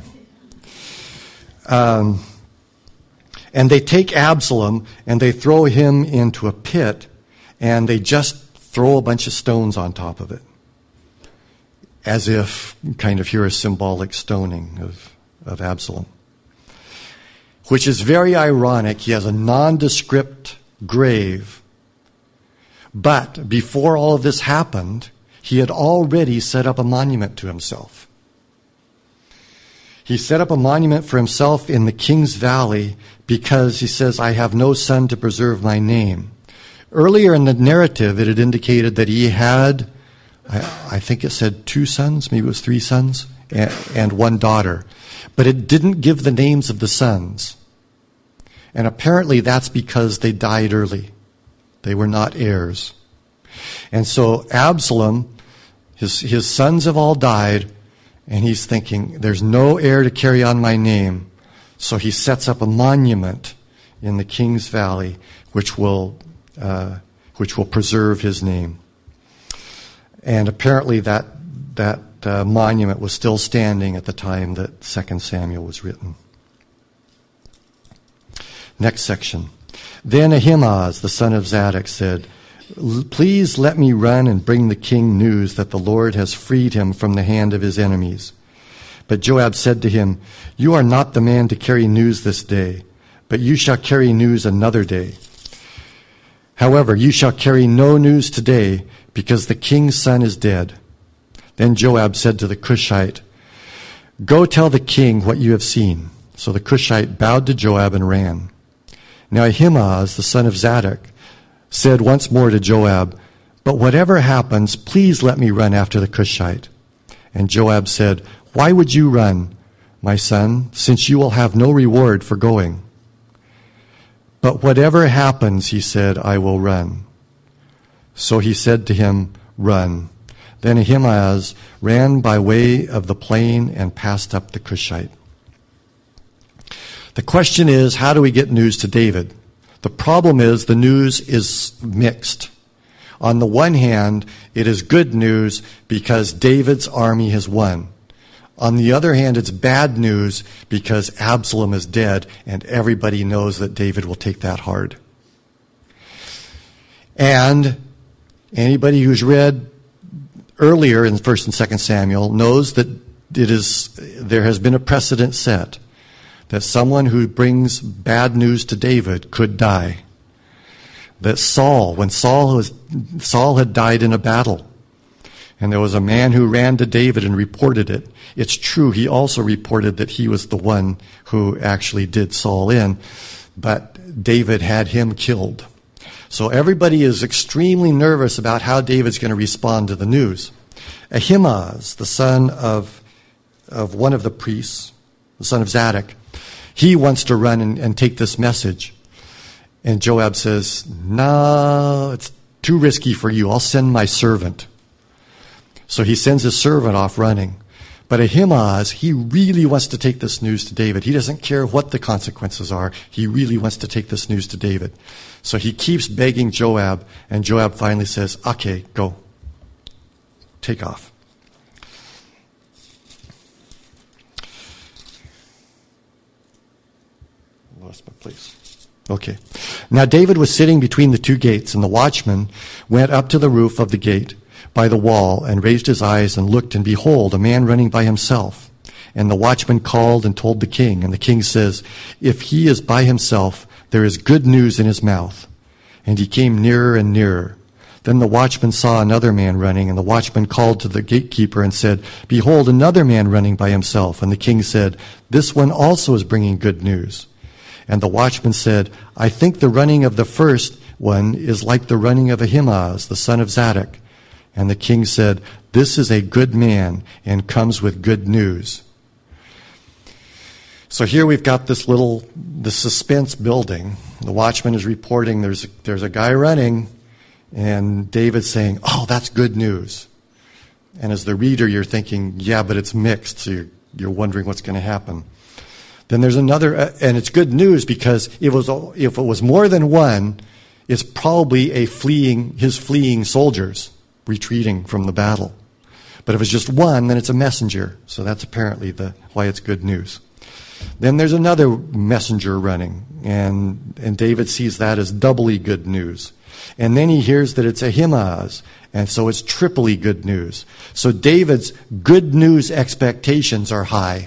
Um, and they take Absalom and they throw him into a pit, and they just throw a bunch of stones on top of it, as if kind of here a symbolic stoning of, of Absalom. Which is very ironic. He has a nondescript grave, but before all of this happened, he had already set up a monument to himself. He set up a monument for himself in the King's Valley because he says, I have no son to preserve my name. Earlier in the narrative, it had indicated that he had, I, I think it said two sons, maybe it was three sons, and, and one daughter. But it didn't give the names of the sons. And apparently that's because they died early. They were not heirs. And so Absalom, his, his sons have all died, and he's thinking, there's no heir to carry on my name. So he sets up a monument in the King's Valley, which will, uh, which will preserve his name. And apparently that, that uh, monument was still standing at the time that Second Samuel was written. Next section. Then Ahimaaz, the son of Zadok, said, Please let me run and bring the king news that the Lord has freed him from the hand of his enemies. But Joab said to him, You are not the man to carry news this day, but you shall carry news another day. However, you shall carry no news today, because the king's son is dead. Then Joab said to the Cushite, Go tell the king what you have seen. So the Cushite bowed to Joab and ran. Now Ahimaaz, the son of Zadok, said once more to Joab, But whatever happens, please let me run after the Cushite. And Joab said, Why would you run, my son, since you will have no reward for going? But whatever happens, he said, I will run. So he said to him, run. Then Ahimaaz ran by way of the plain and passed up the Cushite. The question is, how do we get news to David? The problem is the news is mixed. On the one hand, it is good news because David's army has won. On the other hand, it's bad news because Absalom is dead and everybody knows that David will take that hard. And anybody who's read earlier in First and Second Samuel knows that it is there has been a precedent set that someone who brings bad news to David could die. That Saul, when Saul was Saul had died in a battle, and there was a man who ran to David and reported it. It's true, he also reported that he was the one who actually did Saul in, but David had him killed. So everybody is extremely nervous about how David's going to respond to the news. Ahimaaz, the son of, of one of the priests, the son of Zadok, he wants to run and, and take this message. And Joab says, no, it's too risky for you. I'll send my servant. So he sends his servant off running. But Ahimaaz, he really wants to take this news to David. He doesn't care what the consequences are. He really wants to take this news to David. So he keeps begging Joab, and Joab finally says, okay, go. Take off. Lost my place. Okay. Now David was sitting between the two gates, and the watchman went up to the roof of the gate by the wall and raised his eyes and looked, and behold, a man running by himself. And the watchman called and told the king, and the king says, if he is by himself, there is good news in his mouth. And he came nearer and nearer. Then the watchman saw another man running, and the watchman called to the gatekeeper and said, behold, another man running by himself. And the king said, this one also is bringing good news. And the watchman said, I think the running of the first one is like the running of Ahimaaz, the son of Zadok. And the king said, this is a good man and comes with good news. So here we've got this little, the suspense building. The watchman is reporting there's, there's a guy running, and David's saying, oh, that's good news. And as the reader, you're thinking, yeah, but it's mixed, so you're, you're wondering what's going to happen. Then there's another, uh, and it's good news because it was, if it was more than one, it's probably a fleeing, his fleeing soldiers retreating from the battle. But if it's just one, then it's a messenger. So that's apparently the why it's good news. Then there's another messenger running, and, and David sees that as doubly good news. And then he hears that it's Ahimaaz, and so it's triply good news. So David's good news expectations are high.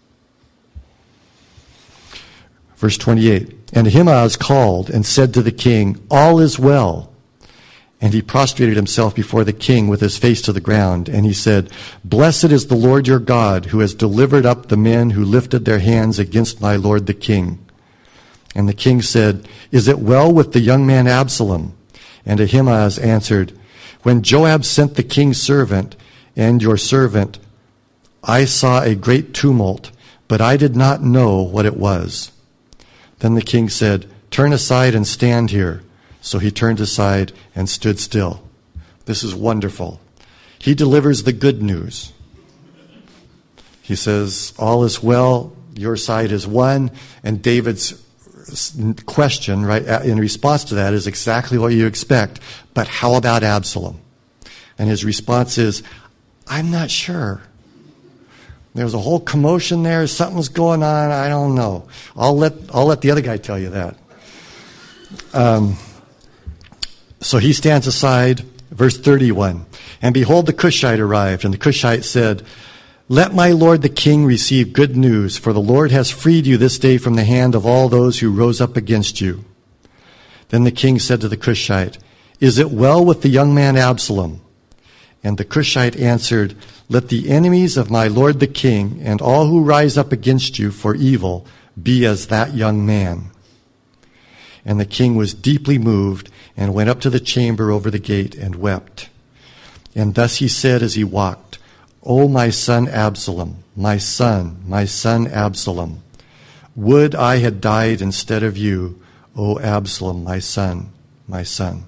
Verse twenty-eight, and Ahimaaz called and said to the king, all is well. And he prostrated himself before the king with his face to the ground. And he said, blessed is the Lord your God, who has delivered up the men who lifted their hands against my lord the king. And the king said, is it well with the young man Absalom? And Ahimaaz answered, when Joab sent the king's servant and your servant, I saw a great tumult, but I did not know what it was. Then the king said, turn aside and stand here. So he turned aside and stood still. This is wonderful. He delivers the good news. He says, all is well, your side is won. And David's question, right, in response to that is exactly what you expect. But how about Absalom? And his response is, I'm not sure. There's a whole commotion there. Something's going on. I don't know. I'll let, I'll let the other guy tell you that. Um, So he stands aside, verse thirty-one. And behold, the Cushite arrived, and the Cushite said, let my lord the king receive good news, for the Lord has freed you this day from the hand of all those who rose up against you. Then the king said to the Cushite, is it well with the young man Absalom? And the Cushite answered, let the enemies of my lord the king and all who rise up against you for evil be as that young man. And the king was deeply moved and went up to the chamber over the gate and wept. And thus he said as he walked, O my son Absalom, my son, my son Absalom, would I had died instead of you, O Absalom, my son, my son.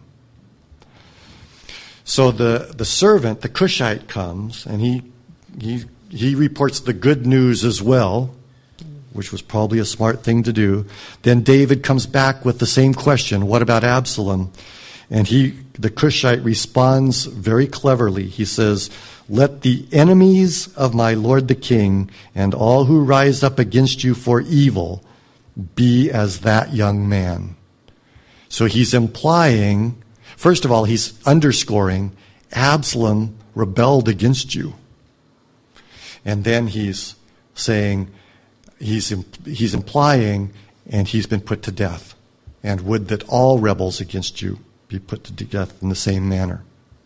So the, the servant, the Cushite, comes, and he, he, he reports the good news as well, which was probably a smart thing to do. Then David comes back with the same question, what about Absalom? And he, the Cushite, responds very cleverly. He says, let the enemies of my lord the king and all who rise up against you for evil be as that young man. So he's implying, first of all, he's underscoring Absalom rebelled against you. And then he's saying, he's, he's implying, and he's been put to death. And would that all rebels against you be put to death in the same manner.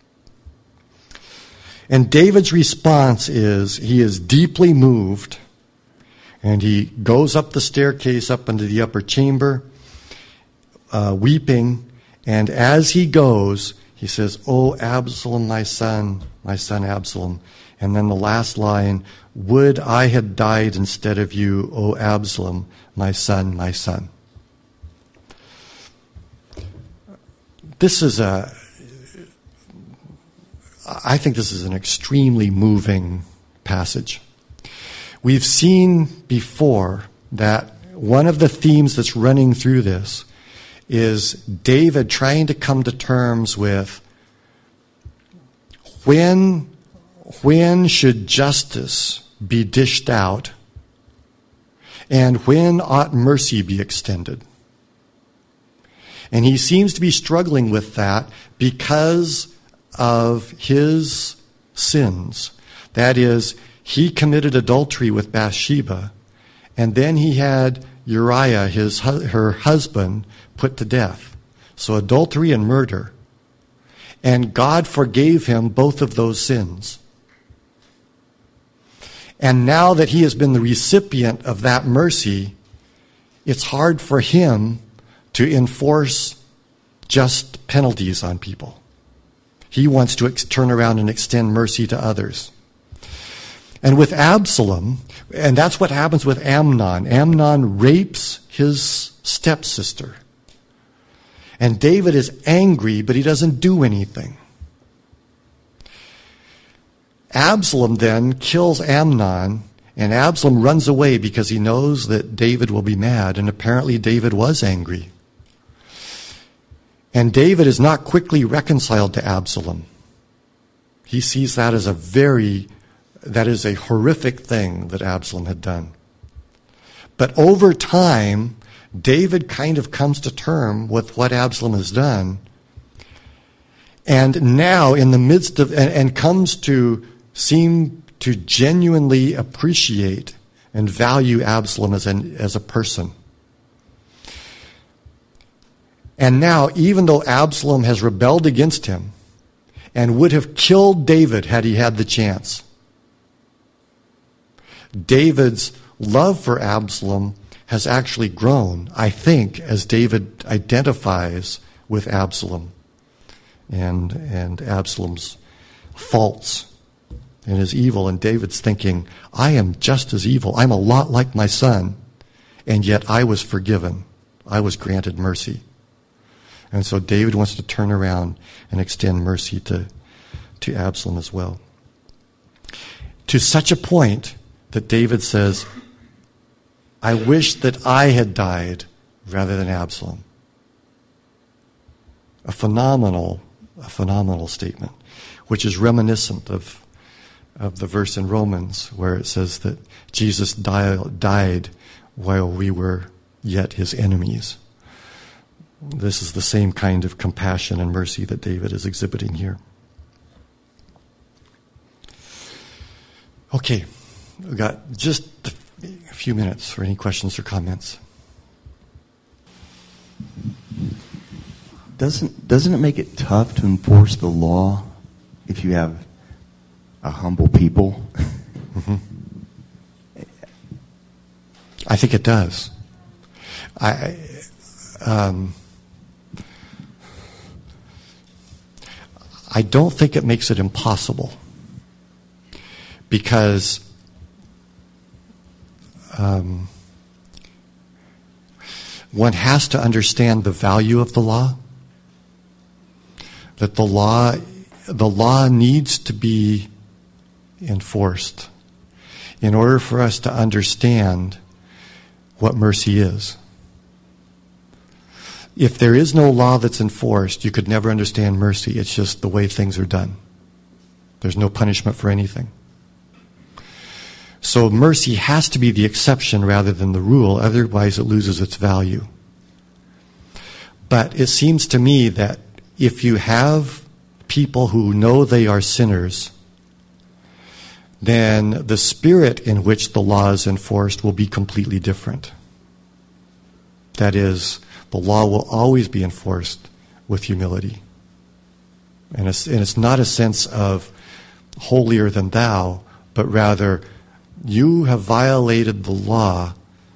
And David's response is, he is deeply moved, and he goes up the staircase up into the upper chamber, uh, weeping, and as he goes, he says, O Absalom, my son, my son Absalom. And then the last line, would I had died instead of you, O Absalom, my son, my son. This is a, I think this is an extremely moving passage. We've seen before that one of the themes that's running through this is David trying to come to terms with when, when should justice be dished out and when ought mercy be extended. And he seems to be struggling with that because of his sins. That is, he committed adultery with Bathsheba, and then he had Uriah, his her husband, put to death. So adultery and murder. And God forgave him both of those sins. And now that he has been the recipient of that mercy, it's hard for him to enforce just penalties on people. He wants to ex- turn around and extend mercy to others. And with Absalom, and that's what happens with Amnon. Amnon rapes his stepsister. And David is angry, but he doesn't do anything. Absalom then kills Amnon, and Absalom runs away because he knows that David will be mad, and apparently David was angry. And David is not quickly reconciled to Absalom. He sees that as a very, that is a horrific thing that Absalom had done. But over time, David kind of comes to terms with what Absalom has done. And now, in the midst of, and, and comes to seem to genuinely appreciate and value Absalom as, an, as a person. And now, even though Absalom has rebelled against him and would have killed David had he had the chance, David's love for Absalom has actually grown, I think, as David identifies with Absalom and, and Absalom's faults and his evil. And David's thinking, I am just as evil. I'm a lot like my son, and yet I was forgiven. I was granted mercy. And so David wants to turn around and extend mercy to, to Absalom as well. To such a point that David says, I wish that I had died rather than Absalom. A phenomenal, a phenomenal statement, which is reminiscent of, of the verse in Romans where it says that Jesus die, died while we were yet his enemies. This is the same kind of compassion and mercy that David is exhibiting here. Okay, we've got just a few minutes for any questions or comments. Doesn't doesn't it make it tough to enforce the law if you have a humble people? Mm-hmm. I think it does. I um, I don't think it makes it impossible, because um, one has to understand the value of the law. That the law, the law needs to be enforced in order for us to understand what mercy is. If there is no law that's enforced, you could never understand mercy. It's just the way things are done. There's no punishment for anything. So mercy has to be the exception rather than the rule, otherwise it loses its value. But it seems to me that if you have people who know they are sinners, then the spirit in which the law is enforced will be completely different. That is, the law will always be enforced with humility. And it's, and it's not a sense of holier than thou, but rather, you have violated the law,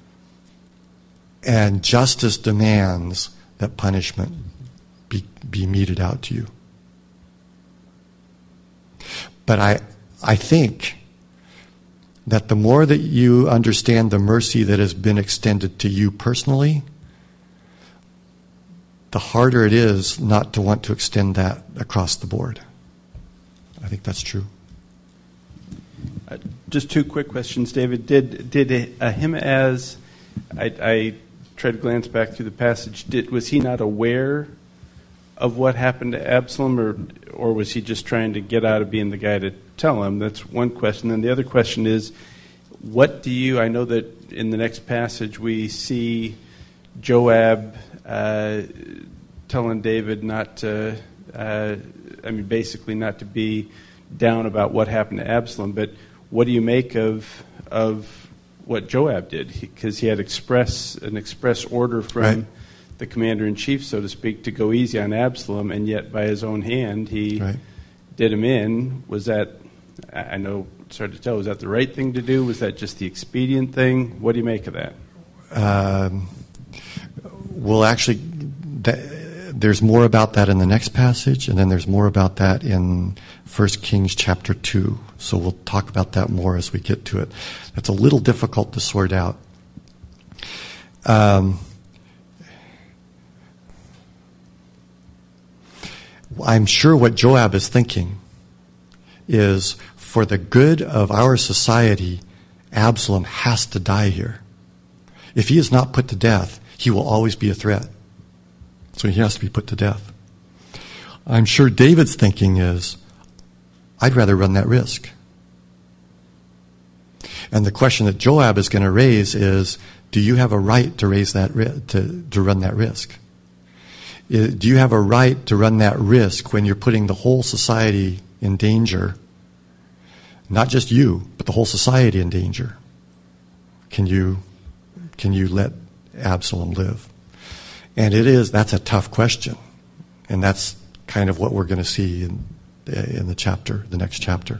and justice demands that punishment be, be meted out to you. But I, I think that the more that you understand the mercy that has been extended to you personally, the harder it is not to want to extend that across the board. I think that's true. Uh, just two quick questions, David. Did did Ahimaaz, I, I tried to glance back through the passage, did, was he not aware of what happened to Absalom, or or was he just trying to get out of being the guy to tell him? That's one question. And the other question is, what do you, I know that in the next passage we see Joab uh, telling David not to, uh, I mean, basically not to be down about what happened to Absalom, but what do you make of of what Joab did? Because he, he had express an express order from right. the commander-in-chief, so to speak, to go easy on Absalom, and yet by his own hand he right. did him in. Was that, I know it's hard to tell, was that the right thing to do? Was that just the expedient thing? What do you make of that? Um, well, actually, that, there's more about that in the next passage, and then there's more about that in First Kings chapter two. So we'll talk about that more as we get to it. That's a little difficult to sort out. Um, I'm sure what Joab is thinking is, for the good of our society, Absalom has to die here. If he is not put to death, he will always be a threat. So he has to be put to death. I'm sure David's thinking is, I'd rather run that risk. And the question that Joab is going to raise is, do you have a right to raise that to to run that risk? Do you have a right to run that risk when you're putting the whole society in danger? Not just you, but the whole society in danger. Can you can you let Absalom live? And it is, that's a tough question. And that's kind of what we're going to see in in the chapter, the next chapter.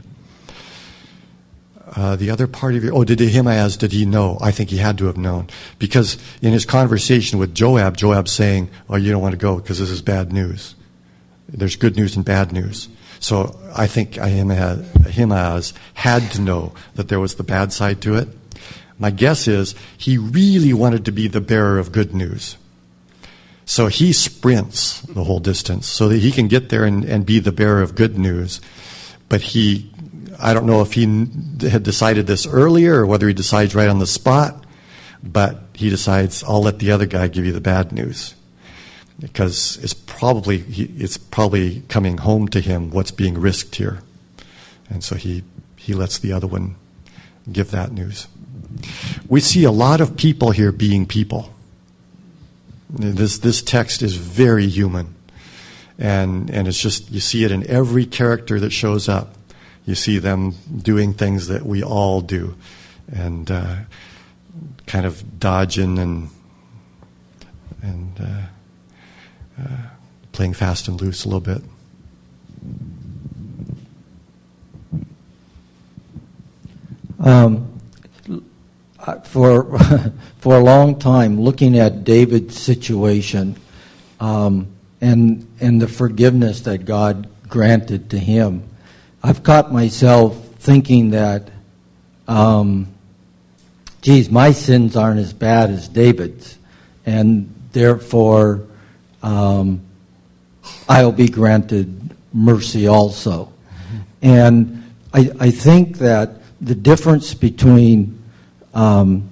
Uh, the other part of your, oh, did Ahimaaz, did he know? I think he had to have known. Because in his conversation with Joab, Joab's saying, oh, you don't want to go because this is bad news. There's good news and bad news. So I think Ahimaaz, Ahimaaz had to know that there was the bad side to it. My guess is he really wanted to be the bearer of good news. So he sprints the whole distance so that he can get there and, and be the bearer of good news. But he, I don't know if he had decided this earlier or whether he decides right on the spot, but he decides, I'll let the other guy give you the bad news. Because it's probably, it's probably coming home to him what's being risked here. And so he, he lets the other one give that news. We see a lot of people here being people. This this text is very human, and and it's just, you see it in every character that shows up. You see them doing things that we all do, and uh, kind of dodging and and uh, uh, playing fast and loose a little bit. Um. For for a long time, looking at David's situation um, and and the forgiveness that God granted to him, I've caught myself thinking that, um, geez, my sins aren't as bad as David's, and therefore um, I'll be granted mercy also. Mm-hmm. And I, I think that the difference between um,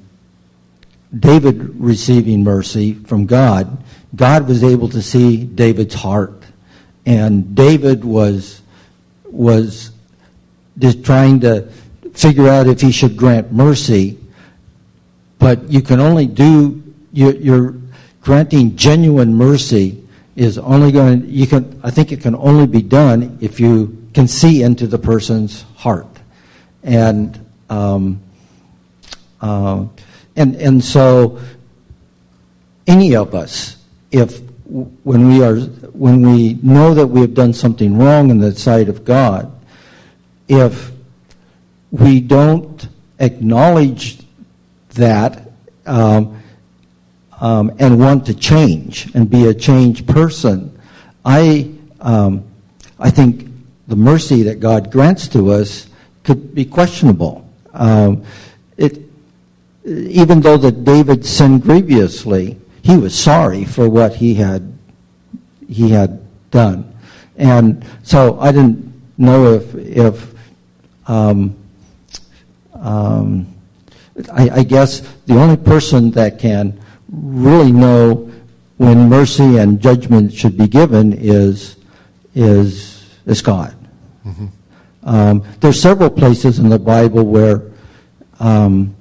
David receiving mercy from God, God was able to see David's heart. And David was was just trying to figure out if he should grant mercy. But you can only do, you're, you're granting genuine mercy is only going to, you can, I think it can only be done if you can see into the person's heart. And, um, uh, and, and so any of us, if when we are, when we know that we have done something wrong in the sight of God, if we don't acknowledge that um, um, and want to change and be a changed person, I um, I think the mercy that God grants to us could be questionable. Um, it even though that David sinned grievously, he was sorry for what he had he had done, and so I didn't know if if um, um, I, I guess the only person that can really know when mercy and judgment should be given is is is God. Mm-hmm. Um, there's several places in the Bible where um,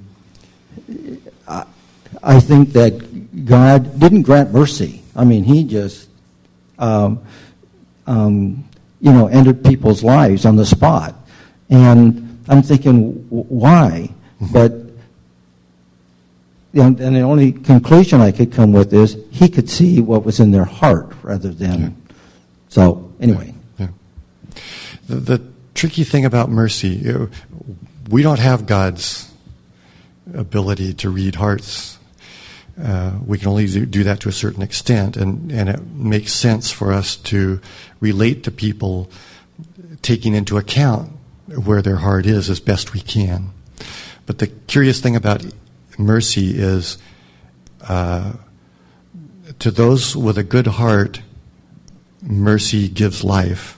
I, I think that God didn't grant mercy. I mean, he just, um, um, you know, ended people's lives on the spot. And I'm thinking, why? Mm-hmm. But, you know, and the only conclusion I could come with is he could see what was in their heart rather than, yeah. So, anyway. Yeah. Yeah. The, the tricky thing about mercy, we don't have God's ability to read hearts. Uh, we can only do that to a certain extent, and, and it makes sense for us to relate to people taking into account where their heart is as best we can. But the curious thing about mercy is uh, to those with a good heart, mercy gives life.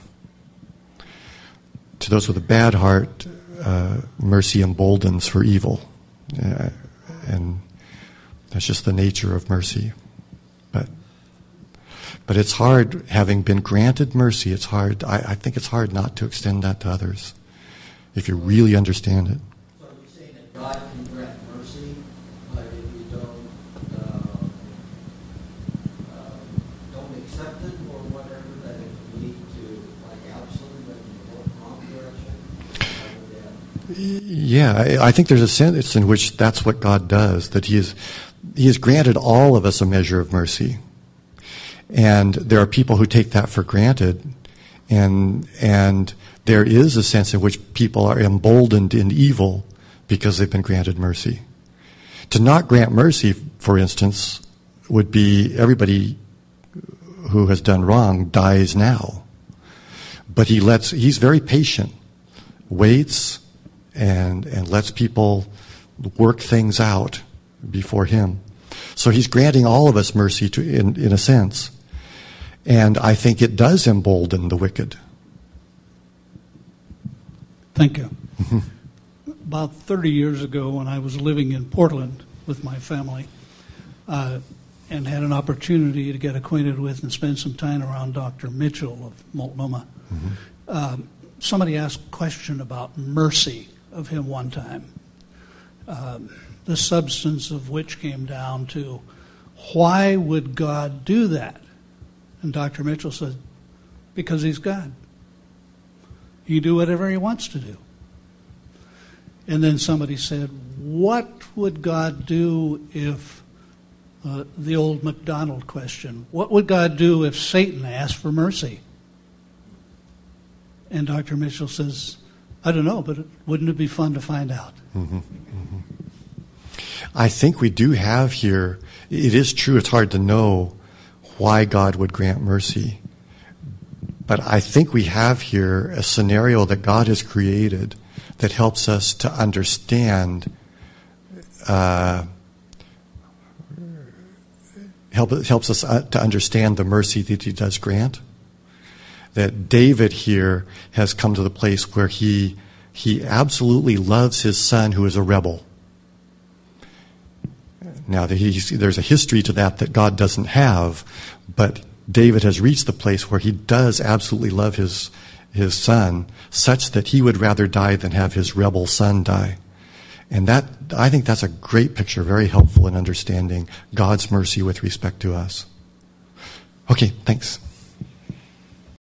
To those with a bad heart, uh, mercy emboldens for evil. Uh, and that's just the nature of mercy. But but it's hard, having been granted mercy, it's hard, I, I think it's hard not to extend that to others, if you really understand it. So are you saying that God can grant mercy, but if you don't, uh, uh, don't accept it or whatever, that it can lead to, like Absalom, but in the wrong direction? Yeah, I, I think there's a sense in which that's what God does, that he is He has granted all of us a measure of mercy. And there are people who take that for granted. And and there is a sense in which people are emboldened in evil because they've been granted mercy. To not grant mercy, for instance, would be everybody who has done wrong dies now. But he lets he's very patient, waits and and lets people work things out before him. So he's granting all of us mercy to, in, in a sense. And I think it does embolden the wicked. Thank you. Mm-hmm. About thirty years ago, when I was living in Portland with my family, uh, and had an opportunity to get acquainted with and spend some time around Doctor Mitchell of Multnomah, mm-hmm. um, somebody asked a question about mercy of him one time. Um, the substance of which came down to, why would God do that? And Doctor Mitchell said, because he's God. He do whatever he wants to do. And then somebody said, what would God do if, uh, the old MacDonald question, what would God do if Satan asked for mercy? And Doctor Mitchell says, I don't know, but wouldn't it be fun to find out? Mm-hmm. Mm-hmm. I think we do have here, it is true, it's hard to know why God would grant mercy. But I think we have here a scenario that God has created that helps us to understand uh, help, helps us uh, to understand the mercy that he does grant. That David here has come to the place where he he absolutely loves his son who is a rebel. Now, there's a history to that that God doesn't have, but David has reached the place where he does absolutely love his his son, such that he would rather die than have his rebel son die. And that, I think that's a great picture, very helpful in understanding God's mercy with respect to us. Okay, thanks.